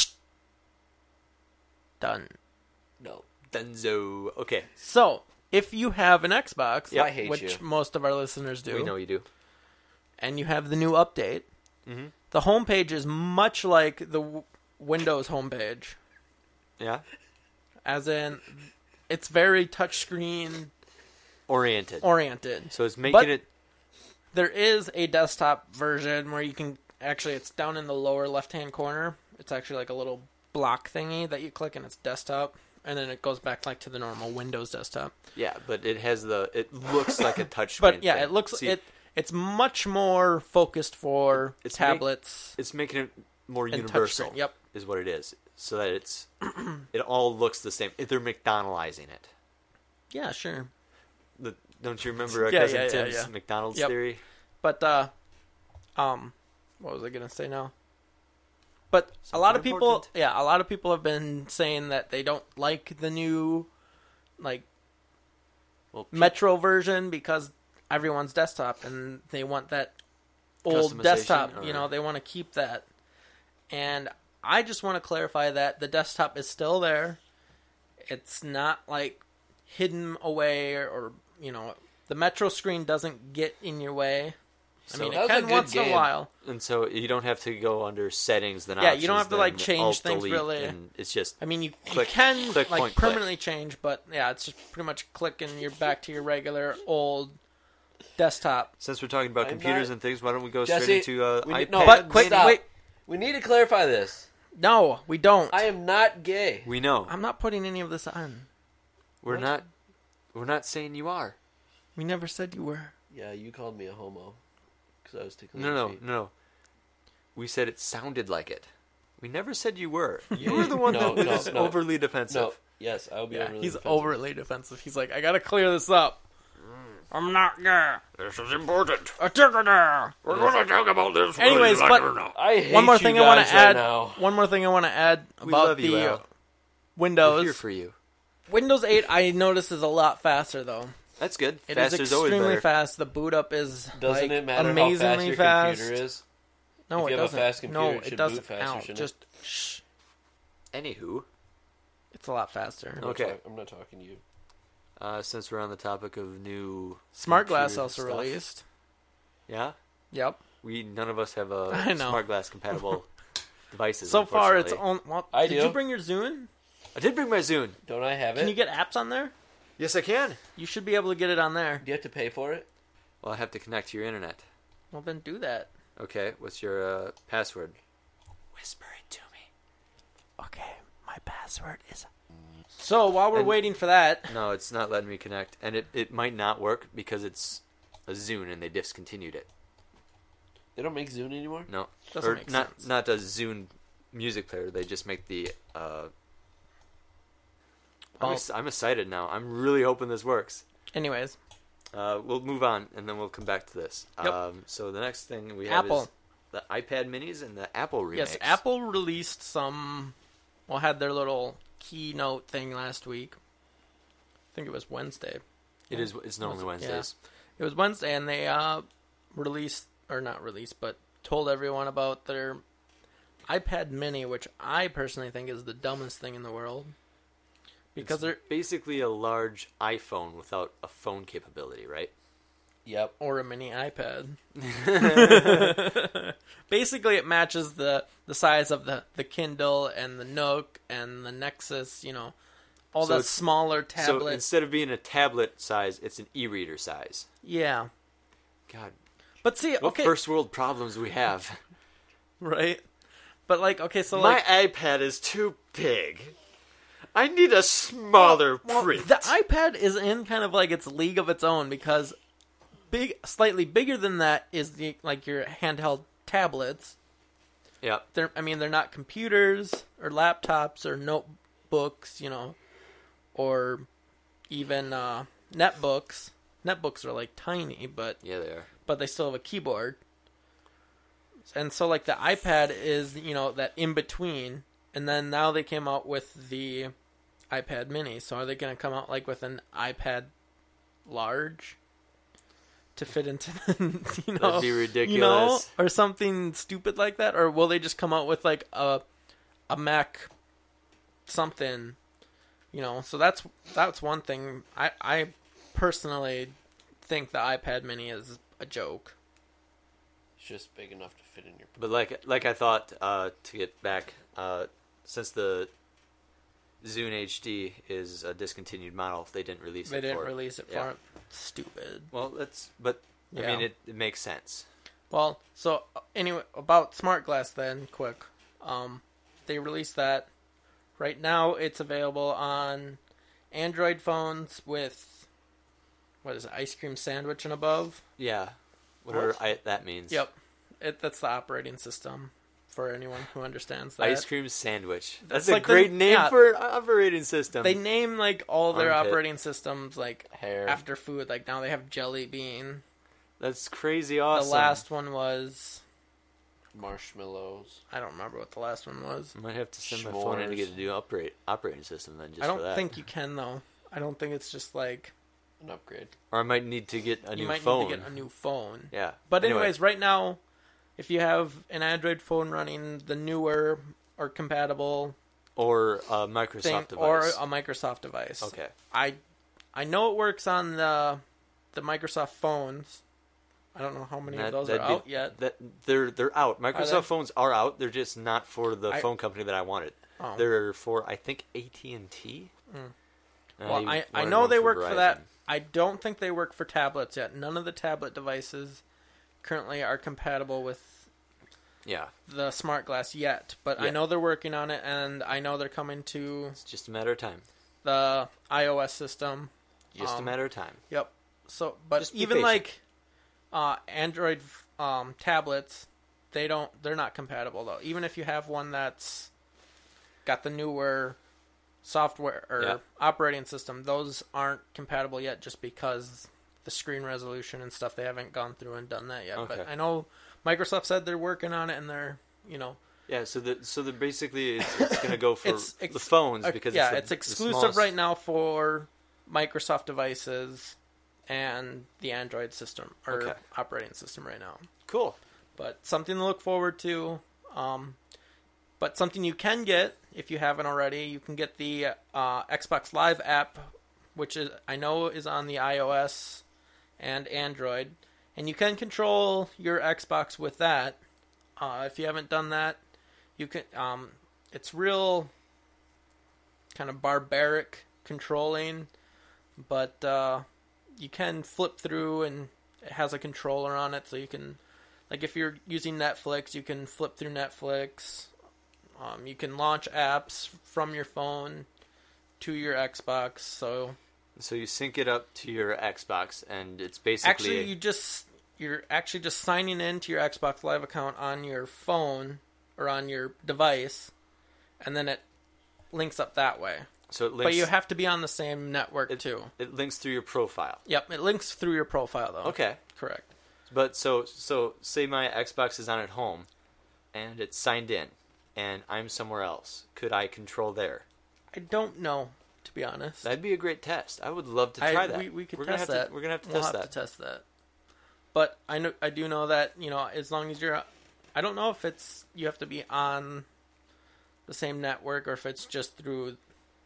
Speaker 2: Done.
Speaker 3: No.
Speaker 1: Dunzo. Okay,
Speaker 2: So, if you have an Xbox,
Speaker 1: Yep.
Speaker 3: I hate
Speaker 2: which
Speaker 3: you.
Speaker 2: most of our listeners do,
Speaker 1: we know you do.
Speaker 2: and you have the new update,
Speaker 1: Mhm.
Speaker 2: the homepage is much like the w- Windows homepage.
Speaker 1: Yeah?
Speaker 2: As in, it's very touchscreen
Speaker 1: Oriented.
Speaker 2: oriented.
Speaker 1: So it's making
Speaker 2: But-
Speaker 1: it...
Speaker 2: There is a desktop version where you can actually, it's down in the lower left hand corner. It's actually like a little block thingy that you click and it's desktop. And then it goes back like to the normal Windows desktop.
Speaker 1: Yeah, but it has the... It looks like a touchscreen
Speaker 2: But yeah,
Speaker 1: thing.
Speaker 2: it looks
Speaker 1: See,
Speaker 2: it. It's much more focused for
Speaker 1: It's make-
Speaker 2: tablets
Speaker 1: It's making it more
Speaker 2: and
Speaker 1: universal.
Speaker 2: touchscreen. Yep.
Speaker 1: Is what it is. So that it's... it all looks the same. They're McDonaldizing it.
Speaker 2: Yeah, sure.
Speaker 1: The, don't you remember our
Speaker 2: Yeah,
Speaker 1: cousin
Speaker 2: yeah, yeah,
Speaker 1: Tim's
Speaker 2: yeah.
Speaker 1: McDonald's
Speaker 2: Yep.
Speaker 1: theory?
Speaker 2: But uh, um, what was I gonna say now? But a lot of
Speaker 1: Something
Speaker 2: people,
Speaker 1: important?
Speaker 2: yeah, a lot of people have been saying that they don't like the new, like,
Speaker 1: Well, pe-
Speaker 2: Metro version because everyone's desktop and they want that old
Speaker 1: Customization,
Speaker 2: desktop. You
Speaker 1: or-
Speaker 2: know, they want to keep that. And I just want to clarify that the desktop is still there. It's not like hidden away or, or you know, the Metro screen doesn't get in your way.
Speaker 1: So-
Speaker 2: I mean,
Speaker 3: That
Speaker 2: it
Speaker 3: was a
Speaker 2: can
Speaker 3: good
Speaker 2: once in a
Speaker 3: game.
Speaker 2: while.
Speaker 1: And so you don't have to go under settings, then
Speaker 2: Yeah,
Speaker 1: options,
Speaker 2: you don't have to,
Speaker 1: then
Speaker 2: like, change
Speaker 1: alt,
Speaker 2: things
Speaker 1: delete,
Speaker 2: really.
Speaker 1: And it's just
Speaker 2: I mean, you,
Speaker 1: Click-
Speaker 2: you can
Speaker 1: click,
Speaker 2: like
Speaker 1: point, click.
Speaker 2: permanently change, but yeah, it's just pretty much click and you're back to your regular old desktop.
Speaker 1: since we're talking about
Speaker 3: I'm
Speaker 1: computers
Speaker 3: not-
Speaker 1: and things, why don't we go
Speaker 3: Jesse,
Speaker 1: straight into uh,
Speaker 3: we
Speaker 1: iPad?
Speaker 3: need- no,
Speaker 2: But wait,
Speaker 3: Stop.
Speaker 2: wait,
Speaker 3: We need to clarify this.
Speaker 2: no, we don't.
Speaker 3: I am not gay.
Speaker 1: We know
Speaker 2: I'm not putting any of this on.
Speaker 1: we're
Speaker 3: What?
Speaker 1: not. We're not saying you are.
Speaker 2: We never said you were.
Speaker 3: Yeah, you called me a homo because I was tickling
Speaker 1: No,
Speaker 3: your
Speaker 1: no,
Speaker 3: feet.
Speaker 1: no. We said it sounded like it. We never said you were.
Speaker 3: Yeah,
Speaker 1: You were the one
Speaker 3: no,
Speaker 1: that
Speaker 3: no,
Speaker 1: was
Speaker 3: no.
Speaker 1: overly defensive.
Speaker 3: No, yes, I will be
Speaker 2: Yeah,
Speaker 3: overly
Speaker 2: he's
Speaker 3: defensive.
Speaker 2: overly defensive. He's like, I gotta clear this up. I'm not gay.
Speaker 1: This is important.
Speaker 2: I took it there.
Speaker 1: We're going to talk about this.
Speaker 2: Anyways, but
Speaker 3: I hate
Speaker 2: one more
Speaker 3: you
Speaker 2: thing I want
Speaker 3: guys
Speaker 2: to
Speaker 3: right
Speaker 2: add.
Speaker 3: now.
Speaker 2: One more thing I want to add
Speaker 1: We
Speaker 2: about
Speaker 1: love you,
Speaker 2: the
Speaker 1: Al.
Speaker 2: uh,
Speaker 1: We're
Speaker 2: Windows.
Speaker 1: here for you.
Speaker 2: Windows eight, I noticed, is a lot faster though.
Speaker 1: That's good.
Speaker 2: It is
Speaker 1: Faster's always
Speaker 2: extremely
Speaker 1: better.
Speaker 2: fast. The boot up is
Speaker 3: Doesn't
Speaker 2: like,
Speaker 3: it matter
Speaker 2: amazingly
Speaker 3: how fast your
Speaker 2: fast.
Speaker 3: computer is?
Speaker 2: No,
Speaker 3: If
Speaker 2: it
Speaker 3: you have a
Speaker 2: doesn't.
Speaker 3: fast computer,
Speaker 2: no,
Speaker 3: it
Speaker 2: it
Speaker 3: should boot
Speaker 2: doesn't.
Speaker 3: faster,
Speaker 2: Ow,
Speaker 3: shouldn't
Speaker 2: just shh.
Speaker 1: Anywho,
Speaker 2: It's a lot faster.
Speaker 3: I'm not
Speaker 1: Okay.
Speaker 3: talk- I'm not talking to you.
Speaker 1: uh, since we're on the topic of new
Speaker 2: Smart Glass
Speaker 1: computer
Speaker 2: also
Speaker 1: stuff,
Speaker 2: released.
Speaker 1: Yeah,
Speaker 2: Yep.
Speaker 1: we none of us have a
Speaker 2: I know.
Speaker 1: Smart Glass compatible devices.
Speaker 2: So far, it's
Speaker 1: unfortunately.
Speaker 2: on. Well,
Speaker 3: I
Speaker 2: did
Speaker 3: do.
Speaker 2: you bring your Zune?
Speaker 1: I did bring my Zune.
Speaker 3: Don't I have it?
Speaker 2: Can you get apps on there?
Speaker 1: Yes, I can.
Speaker 2: You should be able to get it on there.
Speaker 3: Do you have to pay for it?
Speaker 1: Well, I have to connect to your internet.
Speaker 2: Well, then do that.
Speaker 1: Okay, what's your uh, password? Whisper it to me.
Speaker 2: Okay, my password is. So while we're
Speaker 1: And-
Speaker 2: waiting for that,
Speaker 1: No, it's not letting me connect, and it, it might not work because it's a Zune and they discontinued it.
Speaker 3: They don't make Zune anymore?
Speaker 1: No,
Speaker 2: Doesn't
Speaker 1: or
Speaker 2: make
Speaker 1: not
Speaker 2: sense.
Speaker 1: not a Zune music player. They just make the. Uh, I'm,
Speaker 2: Well-
Speaker 1: ex- I'm excited now. I'm really hoping this works.
Speaker 2: anyways,
Speaker 1: Uh, we'll move on, and then we'll come back to this.
Speaker 2: Yep.
Speaker 1: Um, so the next thing we have
Speaker 2: Apple.
Speaker 1: is the iPad Minis and the Apple remakes.
Speaker 2: yes, Apple released some. Well, had their little keynote thing last week. I think it was Wednesday.
Speaker 1: It is. It's normally
Speaker 2: Was it?
Speaker 1: Wednesdays.
Speaker 2: It was Wednesday, and they uh, released, or not released, but told everyone about their iPad Mini, which I personally think is the dumbest thing in the world. Because
Speaker 1: It's
Speaker 2: they're,
Speaker 1: basically a large iPhone without a phone capability, right?
Speaker 3: Yep.
Speaker 2: or a mini iPad. Basically, it matches the, the size of the, the Kindle and the Nook and the Nexus, you know, all
Speaker 1: So
Speaker 2: the
Speaker 1: it's-
Speaker 2: smaller
Speaker 1: So
Speaker 2: tablets.
Speaker 1: instead of being a tablet size, it's an e-reader size.
Speaker 2: yeah.
Speaker 1: God,
Speaker 2: But see,
Speaker 1: What
Speaker 2: okay,
Speaker 1: first world problems we have.
Speaker 2: right? But like, okay, so
Speaker 1: My
Speaker 2: like,
Speaker 1: iPad is too big. I need a smaller
Speaker 2: well,
Speaker 1: print.
Speaker 2: the iPad is in kind of like its league of its own because big, slightly bigger than that is the like your handheld tablets.
Speaker 1: Yep.
Speaker 2: They're, I mean, they're not computers or laptops or notebooks, you know, or even uh, netbooks. Netbooks are like tiny, but
Speaker 1: Yeah, they are.
Speaker 2: but they still have a keyboard. And so, like, the iPad is, you know, that in between. And then now they came out with the iPad Mini. So are they going to come out, like, with an iPad large to fit into the, you know,
Speaker 1: That'd be ridiculous.
Speaker 2: You know, or something stupid like that? Or will they just come out with, like, a a Mac something, you know? So that's that's one thing. I, I personally think the iPad Mini is a joke.
Speaker 3: It's just big enough to fit in your.
Speaker 1: But like like I thought, uh, to get back, uh, since the Zune H D is a discontinued model, they didn't release
Speaker 2: They
Speaker 1: it
Speaker 2: didn't
Speaker 1: for
Speaker 2: release it for
Speaker 1: yeah.
Speaker 2: it. Stupid.
Speaker 1: Well, that's but I
Speaker 2: Yeah.
Speaker 1: mean it, it makes sense.
Speaker 2: Well, so uh, anyway, about Smart Glass then, quick. Um, they released that. Right now, it's available on Android phones with what is it, ice cream sandwich and above.
Speaker 1: Yeah, whatever
Speaker 2: What?
Speaker 1: I, that means.
Speaker 2: Yep, it that's the operating system for anyone who understands that.
Speaker 1: Ice cream sandwich. That's,
Speaker 2: That's
Speaker 1: a
Speaker 2: like the-
Speaker 1: great name
Speaker 2: yeah.
Speaker 1: for an operating system.
Speaker 2: They name like all their
Speaker 1: Armpit.
Speaker 2: operating systems like
Speaker 3: Hair.
Speaker 2: after food. Like now they have Jelly Bean.
Speaker 1: That's crazy awesome.
Speaker 2: The last one was
Speaker 3: Marshmallows.
Speaker 2: I don't remember what the last one was.
Speaker 1: I might have to send my phone in to
Speaker 3: S'mores.
Speaker 1: get a new operate, operating system then just
Speaker 2: I
Speaker 1: for
Speaker 2: don't
Speaker 1: that.
Speaker 2: think you can though. I don't think it's just like
Speaker 3: An upgrade.
Speaker 1: Or I might need to get a
Speaker 2: you
Speaker 1: new
Speaker 2: might
Speaker 1: phone.
Speaker 2: need to get a new phone.
Speaker 1: Yeah.
Speaker 2: But
Speaker 1: Anyway,
Speaker 2: anyways, right now, if you have an Android phone running the newer or compatible
Speaker 1: or a Microsoft
Speaker 2: thing
Speaker 1: device.
Speaker 2: or a Microsoft device,
Speaker 1: Okay.
Speaker 2: I I know it works on the the Microsoft phones. I don't know how many
Speaker 1: That-
Speaker 2: of those are
Speaker 1: that'd be-
Speaker 2: out yet.
Speaker 1: That they're they're out. Microsoft
Speaker 2: they?
Speaker 1: phones are out. They're just not for the
Speaker 2: I-
Speaker 1: phone company that I wanted.
Speaker 2: Oh.
Speaker 1: They're for I think A T and T.
Speaker 2: Mm. Well, I, I
Speaker 1: wanted
Speaker 2: know
Speaker 1: one
Speaker 2: they work for
Speaker 1: Verizon.
Speaker 2: that. I don't think they work for tablets yet. None of the tablet devices currently are compatible with
Speaker 1: Yeah,
Speaker 2: the Smart Glass yet, but I
Speaker 1: Yeah.
Speaker 2: know they're working on it, and I know they're coming to
Speaker 1: it's just a matter of time.
Speaker 2: the iOS system.
Speaker 1: Just a
Speaker 2: Um,
Speaker 1: matter of time.
Speaker 2: Yep. So, but
Speaker 1: Just be
Speaker 2: even
Speaker 1: patient.
Speaker 2: like uh, Android um, tablets, they don't. They're not compatible though. Even if you have one that's got the newer software or
Speaker 1: Yeah.
Speaker 2: operating system, those aren't compatible yet, just because the screen resolution and stuff. They haven't gone through and done that yet. But
Speaker 1: Okay.
Speaker 2: I know Microsoft said they're working on it, and they're you know
Speaker 1: Yeah, so the so the basically it's, it's going to go for
Speaker 2: It's ex-
Speaker 1: the phones
Speaker 2: uh,
Speaker 1: because
Speaker 2: yeah,
Speaker 1: it's, the,
Speaker 2: it's
Speaker 1: the
Speaker 2: exclusive
Speaker 1: smallest-
Speaker 2: right now for Microsoft devices and the Android system or
Speaker 1: Okay.
Speaker 2: operating system right now.
Speaker 1: Cool.
Speaker 2: But something to look forward to. Um, but something you can get if you haven't already, you can get the uh, Xbox Live app, which is I know is on the iOS and Android, and you can control your Xbox with that. Uh, if you haven't done that, you can. Um, it's real kind of barbaric controlling, but uh, you can flip through, and it has a controller on it, so you can, like if you're using Netflix, you can flip through Netflix. Um, you can launch apps from your phone to your Xbox. So
Speaker 1: So you sync it up to your Xbox, and it's basically
Speaker 2: actually, you just you're actually just signing into your Xbox Live account on your phone or on your device, and then it links up that way.
Speaker 1: so it links.
Speaker 2: But you have to be on the same network
Speaker 1: it,
Speaker 2: too.
Speaker 1: It links through your profile.
Speaker 2: Yep, it links through your profile though.
Speaker 1: Okay.
Speaker 2: Correct.
Speaker 1: But so so say my Xbox is on at home, and it's signed in, and I'm somewhere else. Could I control there?
Speaker 2: I don't know, to be honest.
Speaker 1: That'd be a great test. I would love to
Speaker 2: I-
Speaker 1: try that.
Speaker 2: We, we could
Speaker 1: we're
Speaker 2: test
Speaker 1: gonna have
Speaker 2: that.
Speaker 1: To, we're gonna have to
Speaker 2: we'll
Speaker 1: test
Speaker 2: have
Speaker 1: that.
Speaker 2: to test that. But I know I do know that you know as long as you're, I don't know if it's you have to be on the same network or if it's just through.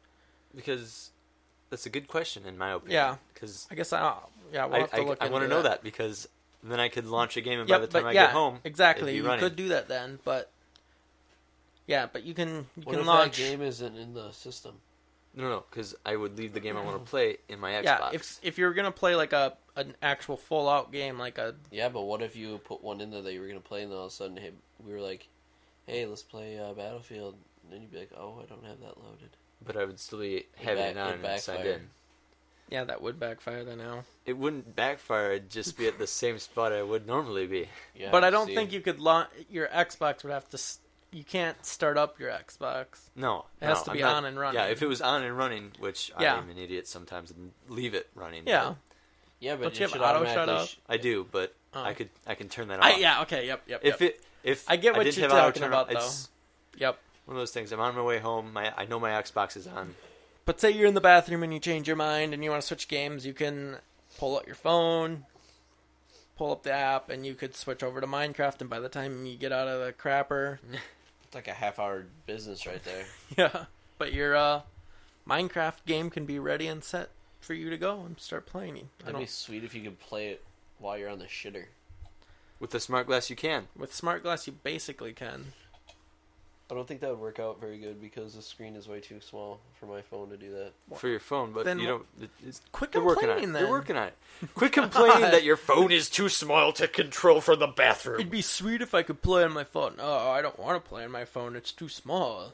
Speaker 1: Because that's a good question in my opinion.
Speaker 2: Yeah.
Speaker 1: Because
Speaker 2: I guess I yeah we'll
Speaker 1: I,
Speaker 2: have to
Speaker 1: I,
Speaker 2: look.
Speaker 1: I
Speaker 2: into
Speaker 1: want to know that because then I could launch a game, and by
Speaker 2: Yep,
Speaker 1: the time
Speaker 2: but
Speaker 1: I
Speaker 2: yeah,
Speaker 1: get home,
Speaker 2: exactly
Speaker 1: it'd be
Speaker 2: you
Speaker 1: running.
Speaker 2: could do that then, but yeah, but you can you
Speaker 3: What
Speaker 2: can
Speaker 3: if
Speaker 2: launch.
Speaker 3: that game isn't in the system?
Speaker 1: No, no, because I would leave the game I want to play in my Xbox.
Speaker 2: Yeah, if if you're gonna play like a an actual full out game, like a
Speaker 3: Yeah, but what if you put one in there that you were gonna play, and then all of a sudden, hey, we were like, "Hey, let's play uh, Battlefield," and then you'd be like, "Oh, I don't have that loaded."
Speaker 1: But I would still be having it,
Speaker 3: back-
Speaker 1: on
Speaker 3: it
Speaker 1: and signed
Speaker 3: backfired.
Speaker 1: in.
Speaker 2: yeah, that would backfire then now.
Speaker 1: It wouldn't backfire. It'd just be at the same spot I would normally be.
Speaker 3: Yeah,
Speaker 2: But I don't
Speaker 3: see?
Speaker 2: think you could launch your Xbox would have to. s- You can't start up your Xbox.
Speaker 1: No,
Speaker 2: It has
Speaker 1: no,
Speaker 2: to
Speaker 1: I'm
Speaker 2: be
Speaker 1: not-
Speaker 2: on and running.
Speaker 1: Yeah, if it was on and running, which
Speaker 2: Yeah.
Speaker 1: I'm an idiot sometimes and leave it running.
Speaker 2: Yeah,
Speaker 1: but
Speaker 3: Yeah, but
Speaker 2: Don't
Speaker 3: it
Speaker 2: you have
Speaker 3: should
Speaker 2: auto shut
Speaker 3: automatically
Speaker 2: up?
Speaker 3: sh-
Speaker 1: I do, but
Speaker 2: Oh.
Speaker 1: I could I can turn that off.
Speaker 2: I, yeah. Okay. Yep. Yep.
Speaker 1: If
Speaker 2: yep.
Speaker 1: it if
Speaker 2: I get what
Speaker 1: did
Speaker 2: you're
Speaker 1: have auto
Speaker 2: talking
Speaker 1: turn
Speaker 2: about,
Speaker 1: on,
Speaker 2: though.
Speaker 1: it's
Speaker 2: Yep.
Speaker 1: one of those things. I'm on my way home. My I know my Xbox is on.
Speaker 2: But say you're in the bathroom and you change your mind and you want to switch games, you can pull out your phone, pull up the app, and you could switch over to Minecraft. And by the time you get out of the crapper,
Speaker 3: It's like a half-hour business right there.
Speaker 2: yeah. But your uh, Minecraft game can be ready and set for you to go and start playing. I
Speaker 3: That'd be
Speaker 2: don't,
Speaker 3: sweet if you could play it while you're on the shitter.
Speaker 1: With the smart glass, you can.
Speaker 2: with Smart Glass, you basically can.
Speaker 3: I don't think that would work out very good because the screen is way too small for my phone to do that.
Speaker 1: For your phone, but
Speaker 2: Then
Speaker 1: you
Speaker 2: wh-
Speaker 1: don't. it- It's,
Speaker 2: Quit
Speaker 1: they're working on
Speaker 2: complaining
Speaker 1: it.
Speaker 2: then.
Speaker 1: They're working on it. Quit complaining that your phone is too small to control from the bathroom.
Speaker 2: It'd be sweet if I could play on my phone. Oh, I don't want to play on my phone. It's too small.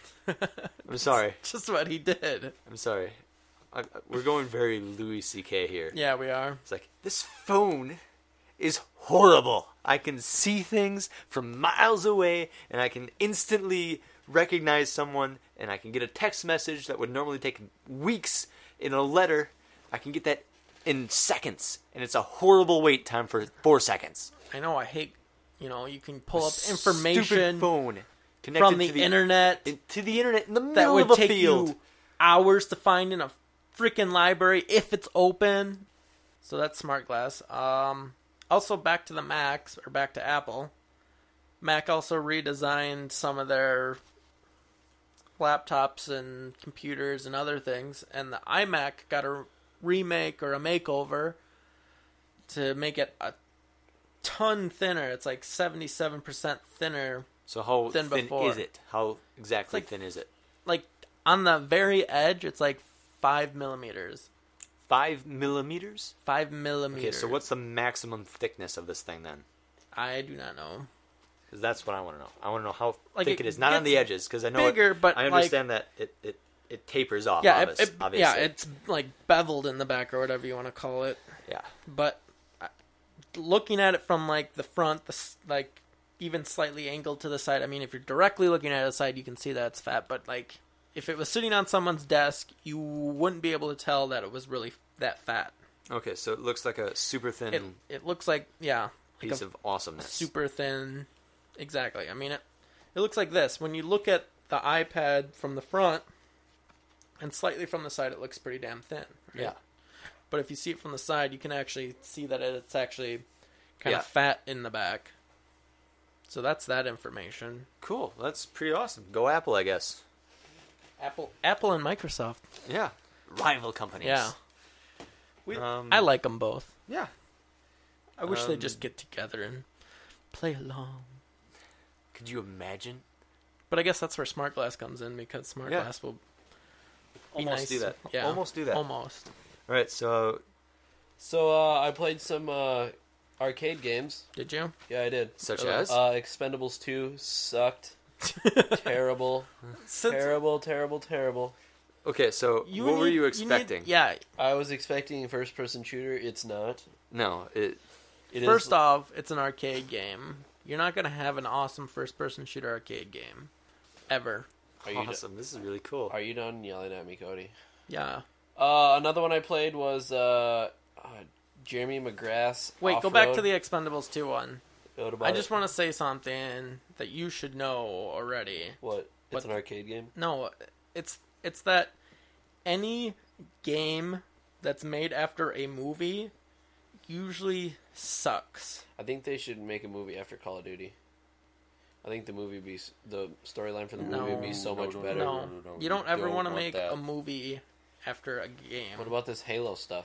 Speaker 1: I'm sorry.
Speaker 2: Just what he did.
Speaker 1: I'm sorry. I, I- we're going very Louis C K here.
Speaker 2: Yeah, we are.
Speaker 1: It's like, this phone is horrible. I can see things from miles away, and I can instantly recognize someone, and I can get a text message that would normally take weeks in a letter. I can get that in seconds, and it's a horrible wait time for four seconds.
Speaker 2: I know. I hate. You know, you can pull up
Speaker 1: Stupid
Speaker 2: information
Speaker 1: phone connected
Speaker 2: from the,
Speaker 1: to the
Speaker 2: internet
Speaker 1: in- to the internet in the
Speaker 2: that
Speaker 1: middle
Speaker 2: would
Speaker 1: of a
Speaker 2: take
Speaker 1: field.
Speaker 2: you hours to find in a freaking library if it's open. So that's Smart Glass. Um, also, back to the Macs or back to Apple. Mac also redesigned some of their laptops and computers and other things, and the iMac got a remake or a makeover to make it a ton thinner. It's like seventy-seven percent thinner.
Speaker 1: So how
Speaker 2: than
Speaker 1: thin
Speaker 2: before.
Speaker 1: is it? How exactly
Speaker 2: like-
Speaker 1: thin is it?
Speaker 2: Like on the very edge, it's like five millimeters.
Speaker 1: Five millimeters?
Speaker 2: Five millimeters.
Speaker 1: Okay, so what's the maximum thickness of this thing then?
Speaker 2: I do not know.
Speaker 1: Because that's what I want to know. I want to know how
Speaker 2: Like,
Speaker 1: thick
Speaker 2: it
Speaker 1: it is. Not on the
Speaker 2: gets
Speaker 1: edges, because I know
Speaker 2: bigger,
Speaker 1: it,
Speaker 2: but,
Speaker 1: I
Speaker 2: like-
Speaker 1: understand that it, it, it tapers off.
Speaker 2: Yeah,
Speaker 1: obvious,
Speaker 2: it, it,
Speaker 1: obviously.
Speaker 2: yeah, it's like beveled in the back or whatever you want to call it.
Speaker 1: yeah.
Speaker 2: But uh, looking at it from like the front, the s- like even slightly angled to the side. I mean, if you're directly looking at the side, you can see that it's fat. But like, if it was sitting on someone's desk, you wouldn't be able to tell that it was really that fat.
Speaker 1: Okay, so it looks like a super thin
Speaker 2: It it looks like yeah, like
Speaker 1: piece
Speaker 2: a
Speaker 1: of awesomeness.
Speaker 2: super thin. Exactly. I mean, it it looks like this. When you look at the iPad from the front and slightly from the side, it looks pretty damn thin. right?
Speaker 1: Yeah.
Speaker 2: But if you see it from the side, you can actually see that it's actually kind
Speaker 1: Yeah.
Speaker 2: of fat in the back. So that's that information.
Speaker 1: Cool. That's pretty awesome. Go Apple, I guess.
Speaker 2: Apple, Apple, and Microsoft.
Speaker 1: Yeah. Rival companies.
Speaker 2: Yeah, we,
Speaker 1: Um,
Speaker 2: I like them both.
Speaker 1: Yeah.
Speaker 2: I wish
Speaker 1: um,
Speaker 2: they'd just get together and play along.
Speaker 1: Could you imagine?
Speaker 2: But I guess that's where Smart Glass comes in because Smart
Speaker 1: Yeah.
Speaker 2: Glass will be
Speaker 1: Almost
Speaker 2: nice.
Speaker 1: do that.
Speaker 2: Yeah,
Speaker 1: Almost do that.
Speaker 2: Almost.
Speaker 1: All right, so
Speaker 3: So uh, I played some uh, arcade games.
Speaker 2: Did you?
Speaker 3: Yeah, I did.
Speaker 1: such
Speaker 2: Uh,
Speaker 1: as
Speaker 3: Uh, Expendables two sucked. terrible,
Speaker 2: Since
Speaker 3: terrible, terrible, terrible.
Speaker 1: okay, so
Speaker 2: you
Speaker 1: what were
Speaker 2: need-
Speaker 1: you
Speaker 2: need-
Speaker 1: expecting?
Speaker 2: yeah.
Speaker 3: I was expecting a first-person shooter. It's not.
Speaker 1: No, it
Speaker 3: It is
Speaker 2: First off, it's an arcade game. You're not gonna have an awesome first-person shooter arcade game, ever.
Speaker 3: Are you,
Speaker 1: awesome. This is really cool.
Speaker 3: are you done yelling at me, Cody?
Speaker 2: Yeah.
Speaker 3: Uh, another one I played was uh, uh, Jeremy McGrath's.
Speaker 2: Wait, go back
Speaker 3: Off-Road.
Speaker 2: to the Expendables two one.
Speaker 3: What
Speaker 2: I
Speaker 3: about
Speaker 2: just
Speaker 3: it?
Speaker 2: want to say something that you should know already.
Speaker 3: What? It's
Speaker 2: what-
Speaker 3: an arcade game.
Speaker 2: No, it's it's that any game that's made after a movie usually sucks.
Speaker 3: I think they should make a movie after Call of Duty. I think the movie would be s- the storyline for the movie would be so
Speaker 1: No,
Speaker 3: much
Speaker 1: no,
Speaker 3: better.
Speaker 2: No,
Speaker 1: no, no,
Speaker 2: you don't ever
Speaker 1: don't
Speaker 2: want to
Speaker 1: want
Speaker 2: make
Speaker 1: that.
Speaker 2: a movie after a game.
Speaker 3: What about this Halo stuff?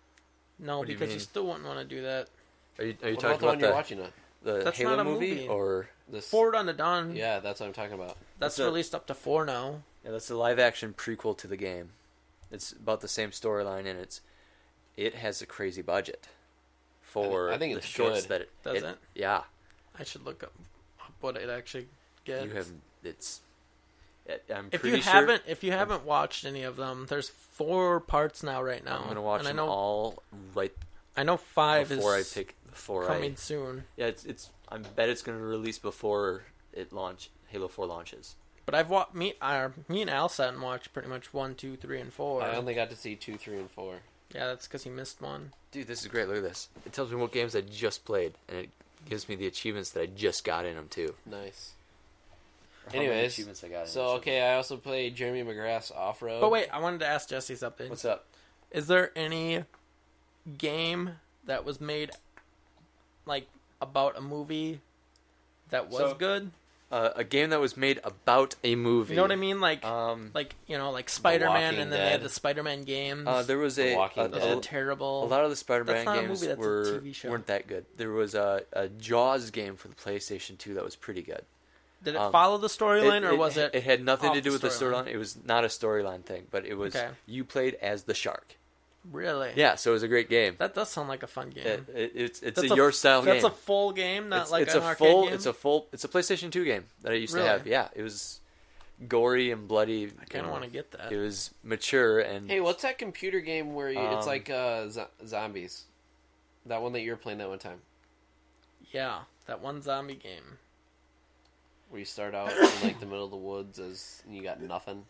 Speaker 2: no,
Speaker 1: What do you
Speaker 2: because you,
Speaker 1: mean?
Speaker 2: still wouldn't want to do that.
Speaker 1: Are you are you
Speaker 3: What about
Speaker 1: talking
Speaker 3: the one
Speaker 1: about
Speaker 3: you're
Speaker 1: the,
Speaker 3: watching? It?
Speaker 1: the
Speaker 2: That's
Speaker 1: Halo
Speaker 2: not a
Speaker 1: movie,
Speaker 2: movie.
Speaker 1: or
Speaker 3: This.
Speaker 2: Forward on the Dawn.
Speaker 3: Yeah, that's what I'm talking about.
Speaker 2: That's
Speaker 1: What's that?
Speaker 2: released up to four now.
Speaker 1: Yeah, that's the live action prequel to the game. It's about the same storyline, and it's it has a crazy budget for
Speaker 3: I think
Speaker 1: the
Speaker 3: it's
Speaker 1: shorts
Speaker 3: good.
Speaker 1: that it
Speaker 2: Does it?
Speaker 1: Yeah,
Speaker 2: I should look up what it actually gets.
Speaker 1: you have it's. It, I'm
Speaker 2: If
Speaker 1: pretty
Speaker 2: you
Speaker 1: sure
Speaker 2: haven't, if you haven't watched any of them, there's four parts now. Right now,
Speaker 1: I'm gonna watch
Speaker 2: and
Speaker 1: them
Speaker 2: I know,
Speaker 1: all right
Speaker 2: I know five
Speaker 1: before I
Speaker 2: is
Speaker 1: pick before
Speaker 2: coming
Speaker 1: I.
Speaker 2: soon.
Speaker 1: Yeah, it's it's. I bet it's gonna release before it launch Halo Four launches.
Speaker 2: But I've watched me, uh, me and Al sat and watched pretty much one, two, three, and four.
Speaker 3: I only got to see two, three, and four.
Speaker 2: Yeah, that's because he missed one.
Speaker 1: Dude, this is great. Look at this. It tells me what games I just played, and it gives me the achievements that I just got in them too.
Speaker 3: Nice.
Speaker 1: Or how many
Speaker 3: Anyways,
Speaker 1: achievements I got in
Speaker 3: so
Speaker 1: each of
Speaker 3: okay, I also played Jeremy McGrath's Off Road.
Speaker 2: But wait, I wanted to ask Jesse something.
Speaker 1: them. What's up?
Speaker 2: Is there any game that was made like about a movie that was
Speaker 1: So-
Speaker 2: good?
Speaker 1: Uh, a game that was made about a movie.
Speaker 2: You know what I mean? Like,
Speaker 1: Um,
Speaker 2: like you know, like Spider-Man,
Speaker 3: Walking
Speaker 2: and then they had
Speaker 3: Dead.
Speaker 2: the Spider-Man games.
Speaker 1: uh, there was
Speaker 3: The
Speaker 1: a,
Speaker 3: Walking
Speaker 1: a,
Speaker 2: Those
Speaker 3: Dead.
Speaker 2: are
Speaker 1: a,
Speaker 2: terrible.
Speaker 1: a lot of the Spider-Man
Speaker 2: That's not a
Speaker 1: games
Speaker 2: movie, that's a
Speaker 1: were
Speaker 2: T V show.
Speaker 1: weren't that good. There was a, a Jaws game for the PlayStation two that was pretty good.
Speaker 2: Did it
Speaker 1: um,
Speaker 2: follow the storyline, or was it?
Speaker 1: It had nothing
Speaker 2: off
Speaker 1: to do
Speaker 2: the
Speaker 1: with the
Speaker 2: storyline?
Speaker 1: storyline. It was not a storyline thing, but it was
Speaker 2: Okay.
Speaker 1: you played as the shark.
Speaker 2: Really?
Speaker 1: Yeah, so it was a great game.
Speaker 2: That does sound like a fun game.
Speaker 1: It, it, it's it's
Speaker 2: That's
Speaker 1: a, your style
Speaker 2: That's
Speaker 1: game.
Speaker 2: a full game, not
Speaker 1: it's,
Speaker 2: like
Speaker 1: it's
Speaker 2: an
Speaker 1: a
Speaker 2: arcade
Speaker 1: full.
Speaker 2: game.
Speaker 1: It's a full. It's a PlayStation two game that I used
Speaker 2: Really?
Speaker 1: to have. Yeah, it was gory and bloody.
Speaker 2: I kind of want to get that.
Speaker 1: It was mature and.
Speaker 3: Hey, what's that computer game where you, it's
Speaker 1: Um,
Speaker 3: like uh, zo- zombies? That one that you were playing that one time,
Speaker 2: Yeah, that one zombie game.
Speaker 3: where you start out in like the middle of the woods as and you got nothing.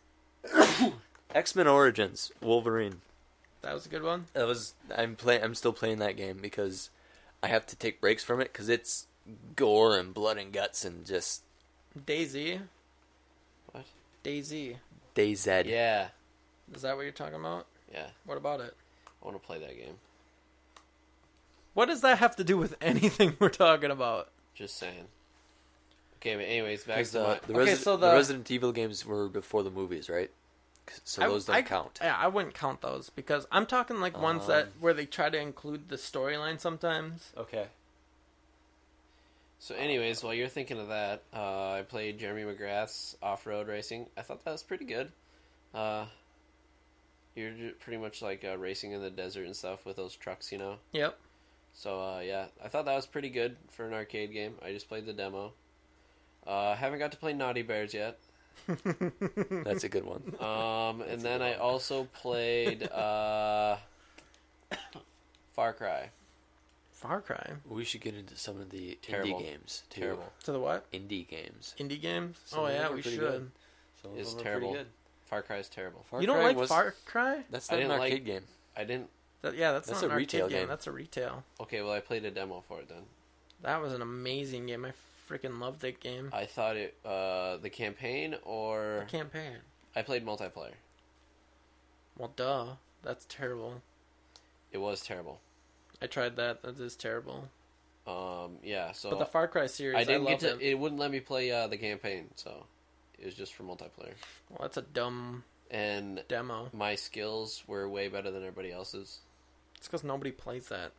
Speaker 1: X-Men Origins Wolverine.
Speaker 2: That was a good one.
Speaker 1: That was I'm play I'm still playing that game because I have to take breaks from it because it's gore and blood and guts and just
Speaker 2: Daisy.
Speaker 3: What?
Speaker 2: Daisy.
Speaker 1: DayZ.
Speaker 3: Yeah,
Speaker 2: Is that what you're talking about?
Speaker 3: yeah.
Speaker 2: What about it?
Speaker 3: I want to play that game.
Speaker 2: What does that have to do with anything we're talking about?
Speaker 3: Just saying. Okay, but anyways, back
Speaker 1: Because
Speaker 3: to
Speaker 1: the,
Speaker 3: my.
Speaker 1: the,
Speaker 2: Okay,
Speaker 1: Resi-
Speaker 2: so
Speaker 1: the
Speaker 2: the-
Speaker 1: Resident Evil games were before the movies, right? So
Speaker 2: I-
Speaker 1: those don't
Speaker 2: I-
Speaker 1: count.
Speaker 2: Yeah, I wouldn't count those because I'm talking like ones that
Speaker 1: Um,
Speaker 2: where they try to include the storyline sometimes.
Speaker 1: Okay.
Speaker 3: So, anyways, while you're thinking of that, uh, I played Jeremy McGrath's Off Road Racing. I thought that was pretty good. Uh, you're ju- pretty much like uh, racing in the desert and stuff with those trucks, you know.
Speaker 2: Yep.
Speaker 3: So uh, yeah, I thought that was pretty good for an arcade game. I just played the demo. Uh, haven't got to play Naughty Bears yet.
Speaker 1: That's a good one.
Speaker 3: Um, and then I also played uh, Far Cry.
Speaker 2: Far Cry.
Speaker 1: We should get into some of the
Speaker 3: Terrible.
Speaker 1: indie games too.
Speaker 3: Terrible.
Speaker 2: To the what?
Speaker 1: Indie games.
Speaker 2: Indie games?
Speaker 1: Some
Speaker 2: oh
Speaker 1: of them
Speaker 2: yeah,
Speaker 1: are
Speaker 2: we
Speaker 1: pretty
Speaker 2: should.
Speaker 1: good. Some of
Speaker 3: It's
Speaker 1: them are
Speaker 3: terrible.
Speaker 1: pretty good.
Speaker 3: Far Cry is terrible.
Speaker 1: Far
Speaker 2: You don't
Speaker 1: Cry
Speaker 2: like
Speaker 1: was,
Speaker 2: Far Cry?
Speaker 1: That's
Speaker 3: I
Speaker 1: not an
Speaker 3: didn't
Speaker 1: arcade
Speaker 3: like-
Speaker 1: game.
Speaker 3: I didn't.
Speaker 2: That, yeah, that's,
Speaker 1: That's
Speaker 2: not
Speaker 1: a
Speaker 2: an
Speaker 1: retail
Speaker 2: arcade game.
Speaker 1: game.
Speaker 2: That's a retail.
Speaker 3: Okay, well I played a demo for it then.
Speaker 2: That was an amazing game. I freaking loved that game.
Speaker 3: I thought it uh, the campaign or
Speaker 2: The campaign.
Speaker 3: I played multiplayer.
Speaker 2: Well, duh. That's terrible.
Speaker 3: It was terrible.
Speaker 2: I tried that. That is terrible.
Speaker 3: Um, yeah, so
Speaker 2: But the Far Cry series,
Speaker 3: I
Speaker 2: I,
Speaker 3: didn't
Speaker 2: loved
Speaker 3: get to.
Speaker 2: it.
Speaker 3: It wouldn't let me play uh, the campaign, so it was just for multiplayer.
Speaker 2: Well, that's a dumb
Speaker 3: And
Speaker 2: demo.
Speaker 3: my skills were way better than everybody else's.
Speaker 2: It's because nobody plays that.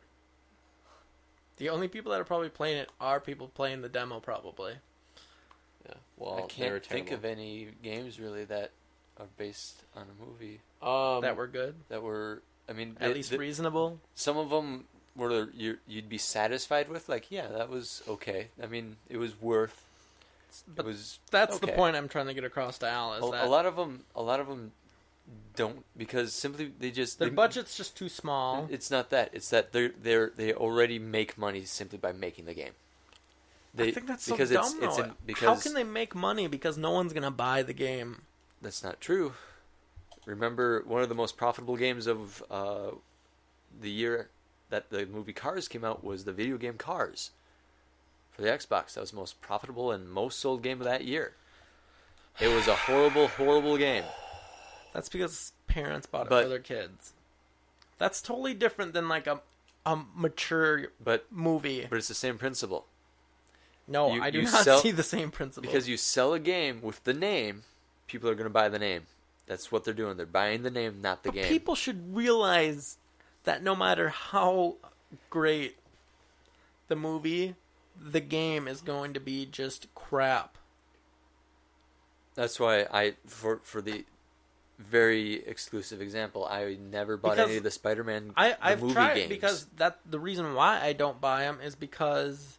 Speaker 2: The only people that are probably playing it are people playing the demo, probably.
Speaker 3: Yeah, well,
Speaker 1: I
Speaker 3: they were
Speaker 1: can't think
Speaker 3: terrible.
Speaker 1: of any games really that are based on a movie
Speaker 3: Um,
Speaker 2: that were good.
Speaker 1: that were. I mean,
Speaker 2: At
Speaker 1: the-
Speaker 2: least
Speaker 1: the-
Speaker 2: reasonable.
Speaker 1: some of them were you you'd be satisfied with. Like, yeah, that was okay. I mean, it was worth.
Speaker 2: But
Speaker 1: it was.
Speaker 2: that's the
Speaker 1: okay.
Speaker 2: point I'm trying to get across to Al. Is
Speaker 1: A,
Speaker 2: that
Speaker 1: a lot of them. A lot of them don't because simply they just
Speaker 2: their
Speaker 1: they,
Speaker 2: budget's just too small.
Speaker 1: It's not that. It's that they're they're they already make money simply by making the game. They,
Speaker 2: I think that's so
Speaker 1: because
Speaker 2: dumb.
Speaker 1: it's, it's
Speaker 2: though.
Speaker 1: an, because
Speaker 2: How can they make money because no one's gonna buy the game?
Speaker 1: That's not true. Remember, one of the most profitable games of uh, the year that the movie Cars came out was the video game Cars for the Xbox. That was the most profitable and most sold game of that year. It was a horrible, horrible game.
Speaker 2: That's because parents bought it
Speaker 1: But-
Speaker 2: for their kids. That's totally different than like a a mature
Speaker 1: But
Speaker 2: movie.
Speaker 1: but it's the same principle.
Speaker 2: No,
Speaker 1: you-
Speaker 2: I do
Speaker 1: you
Speaker 2: not
Speaker 1: sell-
Speaker 2: see the same principle.
Speaker 1: Because you sell a game with the name, people are going to buy the name. That's what they're doing. They're buying the name, not the
Speaker 2: but
Speaker 1: game.
Speaker 2: people should realize that no matter how great the movie, the game is going to be just crap.
Speaker 1: That's why I for for the very exclusive example, I never bought
Speaker 2: Because
Speaker 1: any of the Spider-Man
Speaker 2: I,
Speaker 1: the
Speaker 2: I've
Speaker 1: movie
Speaker 2: tried
Speaker 1: games.
Speaker 2: because that the reason why I don't buy them is because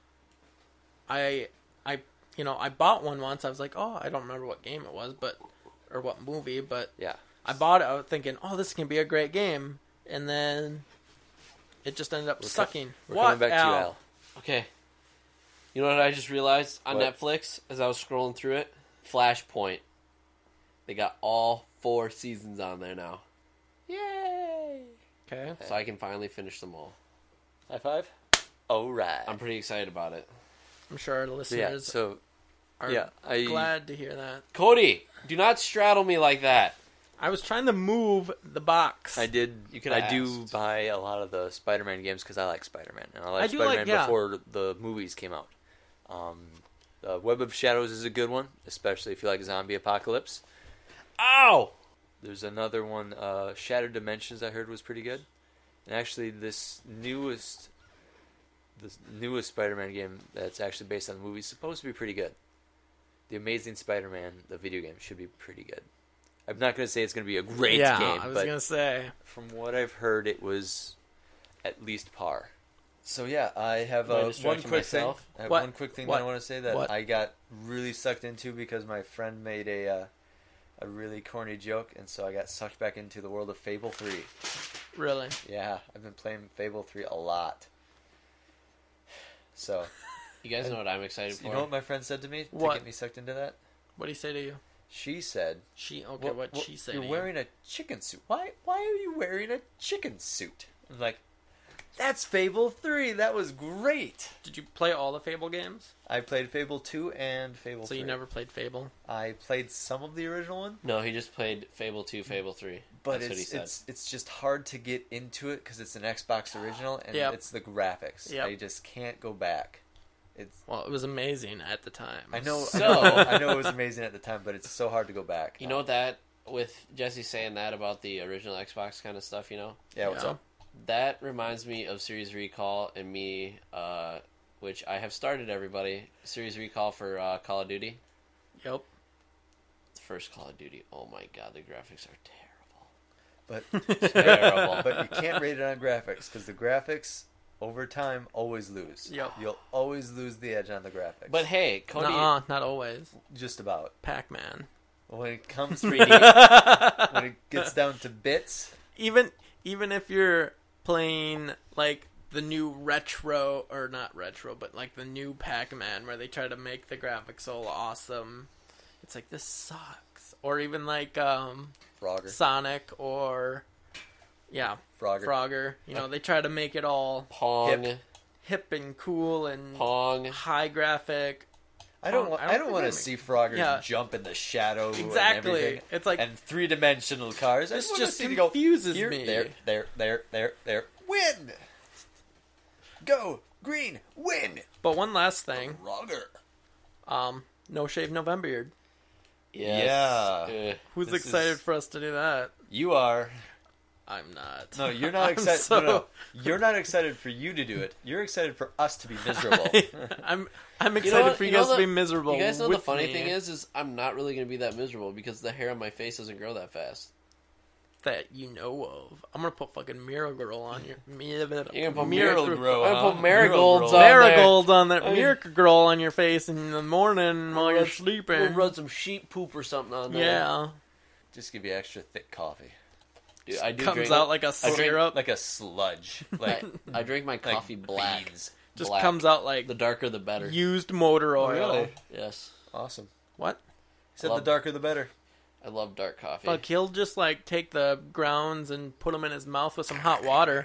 Speaker 2: I I you know I bought one once. I was like, oh, I don't remember what game it was, but or what movie, but
Speaker 1: yeah,
Speaker 2: I bought it. I was thinking, oh, this can be a great game, and then it just ended up
Speaker 1: We're co-
Speaker 2: sucking.
Speaker 1: we're
Speaker 2: what,
Speaker 1: coming back
Speaker 2: Al?
Speaker 1: to you, Al.
Speaker 3: Okay. You know what I just realized on
Speaker 1: What?
Speaker 3: Netflix as I was scrolling through it? Flashpoint. They got all four seasons on there now.
Speaker 1: Yay!
Speaker 2: Okay.
Speaker 3: So I can finally finish them all.
Speaker 1: High five. All right.
Speaker 3: I'm pretty excited about it.
Speaker 2: I'm sure our
Speaker 1: So, yeah.
Speaker 2: listeners
Speaker 1: So
Speaker 2: are
Speaker 1: yeah, I
Speaker 2: glad to hear that.
Speaker 3: Cody, do not straddle me like that.
Speaker 2: I was trying to move the box.
Speaker 1: I did.
Speaker 3: You could
Speaker 1: I
Speaker 3: have
Speaker 1: do
Speaker 3: asked.
Speaker 1: buy a lot of the Spider-Man games because I like Spider-Man, and I like
Speaker 2: I do like-
Speaker 1: Spider-Man
Speaker 2: yeah.
Speaker 1: before the movies came out. Um, the Web of Shadows is a good one, especially if you like zombie apocalypse.
Speaker 3: Ow!
Speaker 1: There's another one, uh, Shattered Dimensions. I heard was pretty good, and actually this newest, this newest Spider-Man game that's actually based on the movie is supposed to be pretty good. The Amazing Spider-Man, the video game, should be pretty good. I'm not going to say it's going to be a great
Speaker 2: yeah,
Speaker 1: game,
Speaker 2: I was
Speaker 1: but
Speaker 2: gonna say.
Speaker 1: from what I've heard, it was at least par. So yeah, I have
Speaker 3: Am I
Speaker 1: uh, one
Speaker 3: distracting
Speaker 1: quick
Speaker 3: myself?
Speaker 1: thing. I have
Speaker 2: What?
Speaker 1: one quick thing
Speaker 2: What?
Speaker 1: that I want to say that
Speaker 2: What?
Speaker 1: I got really sucked into because my friend made a uh, a really corny joke, and so I got sucked back into the world of Fable three.
Speaker 2: Really?
Speaker 1: Yeah, I've been playing Fable three a lot. So,
Speaker 3: You guys know what I'm excited for?
Speaker 1: you know what my friend said to me to
Speaker 2: What?
Speaker 1: get me sucked into that?
Speaker 2: What do you say to you?
Speaker 1: She said,
Speaker 2: She okay.
Speaker 1: "Well,
Speaker 2: what
Speaker 1: well,
Speaker 2: she say?
Speaker 1: You're
Speaker 2: to you?
Speaker 1: wearing a chicken suit. Why? Why are you wearing a chicken suit?" I'm like, "That's Fable three. That was great."
Speaker 2: Did you play all the Fable games?
Speaker 1: I played Fable two and Fable
Speaker 2: So
Speaker 1: three.
Speaker 2: you never played Fable?
Speaker 1: I played some of the original one,
Speaker 3: No, he just played Fable two, Fable three.
Speaker 1: but
Speaker 3: That's what he
Speaker 1: it's
Speaker 3: said.
Speaker 1: it's it's just hard to get into it because it's an Xbox original and
Speaker 2: Yep.
Speaker 1: it's the graphics.
Speaker 2: Yep.
Speaker 1: I just can't go back. It's
Speaker 2: Well, it was amazing at the time.
Speaker 1: I know
Speaker 3: So-
Speaker 1: I know, I know it was amazing at the time, but it's so hard to go back.
Speaker 3: You know that, with Jesse saying that about the original Xbox kind of stuff, you know?
Speaker 1: Yeah, what's
Speaker 2: Yeah.
Speaker 1: up?
Speaker 3: That reminds me of Series Recall and me, uh, which I have started, everybody. Series Recall for uh, Call of Duty.
Speaker 2: Yep.
Speaker 3: The first Call of Duty. Oh my god, the graphics are
Speaker 1: But
Speaker 3: terrible. Terrible.
Speaker 1: but you can't rate it on graphics because the graphics over time always lose.
Speaker 2: Yep.
Speaker 1: You'll always lose the edge on the graphics.
Speaker 3: But hey, Cody...
Speaker 2: Nuh-uh, not always.
Speaker 1: just about.
Speaker 2: Pac-Man.
Speaker 1: When it comes
Speaker 3: three
Speaker 1: to
Speaker 3: D.
Speaker 1: when it gets down to bits,
Speaker 2: Even even if you're playing like the new retro or not retro, but like the new Pac-Man where they try to make the graphics so awesome, it's like this sucks. Or even like um,
Speaker 1: Frogger,
Speaker 2: Sonic or yeah,
Speaker 1: Frogger.
Speaker 2: Frogger. You know, they try to make it all
Speaker 3: Pong.
Speaker 1: Hip.
Speaker 2: hip and cool and
Speaker 3: Pong.
Speaker 2: high graphic.
Speaker 1: I don't.
Speaker 2: Pong-
Speaker 1: wa-
Speaker 2: I
Speaker 1: I
Speaker 2: don't
Speaker 1: don't
Speaker 2: think
Speaker 1: want
Speaker 2: they
Speaker 1: to
Speaker 2: make-
Speaker 1: see Froggers
Speaker 2: Yeah.
Speaker 1: jump in the shadow.
Speaker 2: Exactly.
Speaker 1: And everything.
Speaker 2: It's like
Speaker 1: and three dimensional cars. I
Speaker 2: this
Speaker 1: wanna
Speaker 2: just
Speaker 1: see you go,
Speaker 2: confuses
Speaker 1: here,
Speaker 2: me.
Speaker 1: There, there, there, there, there. Win. Go green. Win.
Speaker 2: But one last thing,
Speaker 1: Frogger.
Speaker 2: um, No Shave November.
Speaker 3: Yes.
Speaker 1: Yeah.
Speaker 3: Ugh.
Speaker 2: Who's
Speaker 1: This
Speaker 2: excited
Speaker 1: is-
Speaker 2: for us to do that?
Speaker 1: You are.
Speaker 2: I'm not.
Speaker 1: No, you're not
Speaker 2: I'm
Speaker 1: excited.
Speaker 2: so-
Speaker 1: No, no, you're not excited for you to do it. You're excited for us to be miserable.
Speaker 2: I'm I'm
Speaker 3: You
Speaker 2: excited
Speaker 3: know what-
Speaker 2: for you
Speaker 3: you know
Speaker 2: guys to
Speaker 3: the-
Speaker 2: be miserable.
Speaker 3: You guys know the
Speaker 2: with
Speaker 3: funny
Speaker 2: me.
Speaker 3: thing is, is I'm not really going to be that miserable because the hair on my face doesn't grow that fast.
Speaker 2: that you know of. I'm gonna put fucking Miracle on your
Speaker 3: You're gonna put
Speaker 2: Miracle
Speaker 3: Miracle
Speaker 1: Grow,
Speaker 3: I'm
Speaker 1: huh?
Speaker 3: gonna put marigolds on
Speaker 2: Marigold on that
Speaker 3: I mean-
Speaker 2: Miracle on your face in the morning while
Speaker 3: We'll
Speaker 2: you're
Speaker 3: rub-
Speaker 2: sleeping.
Speaker 3: We'll rub some sheep poop or something on there.
Speaker 2: Yeah,
Speaker 1: Just give you extra thick coffee,
Speaker 3: Dude, I do
Speaker 2: comes
Speaker 3: drink,
Speaker 2: out like a
Speaker 3: I drink-
Speaker 2: syrup.
Speaker 1: like a sludge, like
Speaker 3: I drink my
Speaker 1: like
Speaker 3: coffee black.
Speaker 1: beans.
Speaker 2: Just
Speaker 3: black.
Speaker 2: comes out like
Speaker 3: The darker the better.
Speaker 2: used motor oil.
Speaker 1: really?
Speaker 3: Yes.
Speaker 1: Awesome.
Speaker 2: What?
Speaker 1: He said
Speaker 3: Love-
Speaker 1: the darker the better.
Speaker 3: I love dark coffee.
Speaker 2: Fuck, he'll just like take the grounds and put them in his mouth with some hot water.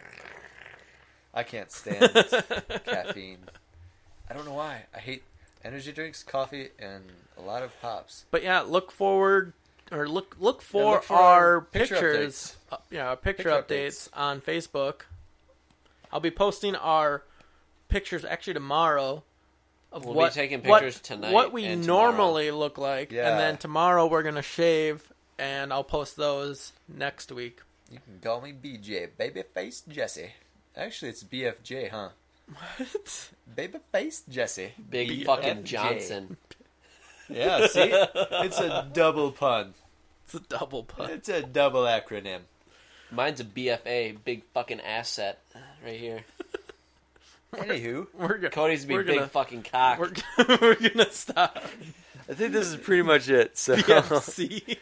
Speaker 1: I can't stand caffeine. I don't know why. I hate energy drinks, coffee, and a lot of pops.
Speaker 2: But yeah, look forward or look look for,
Speaker 1: look for
Speaker 2: our
Speaker 1: our picture
Speaker 2: pictures. Uh, yeah, our picture,
Speaker 1: Picture
Speaker 2: updates on Facebook. I'll be posting our pictures actually tomorrow of
Speaker 3: We'll be
Speaker 2: what
Speaker 3: taking
Speaker 2: what-
Speaker 3: pictures tonight
Speaker 2: what we
Speaker 3: and tomorrow.
Speaker 2: normally look like,
Speaker 1: Yeah.
Speaker 2: and then tomorrow we're gonna shave, and I'll post those next week.
Speaker 1: You can call me B J, Babyface Jesse. Actually, it's B F J, huh?
Speaker 2: What?
Speaker 1: Babyface Jesse.
Speaker 3: Big
Speaker 1: B F J.
Speaker 3: fucking Johnson.
Speaker 1: Yeah, see? It's a double pun.
Speaker 2: It's a double pun.
Speaker 1: It's a double acronym.
Speaker 3: Mine's a B F A, big fucking asset, right here.
Speaker 1: Anywho,
Speaker 2: We're gonna,
Speaker 3: Cody's be
Speaker 2: we're
Speaker 3: big
Speaker 2: gonna,
Speaker 3: fucking cock.
Speaker 2: We're, we're gonna stop.
Speaker 1: I think this is pretty much it. So
Speaker 2: B F C.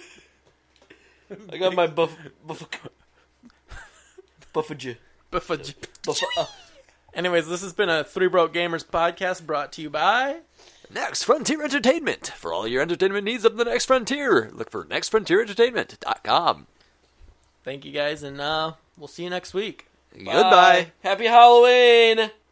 Speaker 3: I got my buff, buff, buffage,
Speaker 2: Buffage.
Speaker 3: buff. Uh,
Speaker 2: Anyways, this has been a Three Broke Gamers podcast brought to you by
Speaker 1: Next Frontier Entertainment. For all your entertainment needs of the Next Frontier, look for next frontier entertainment dot com.
Speaker 2: Thank you guys, and uh, we'll see you next week.
Speaker 1: Goodbye.
Speaker 3: Happy Halloween.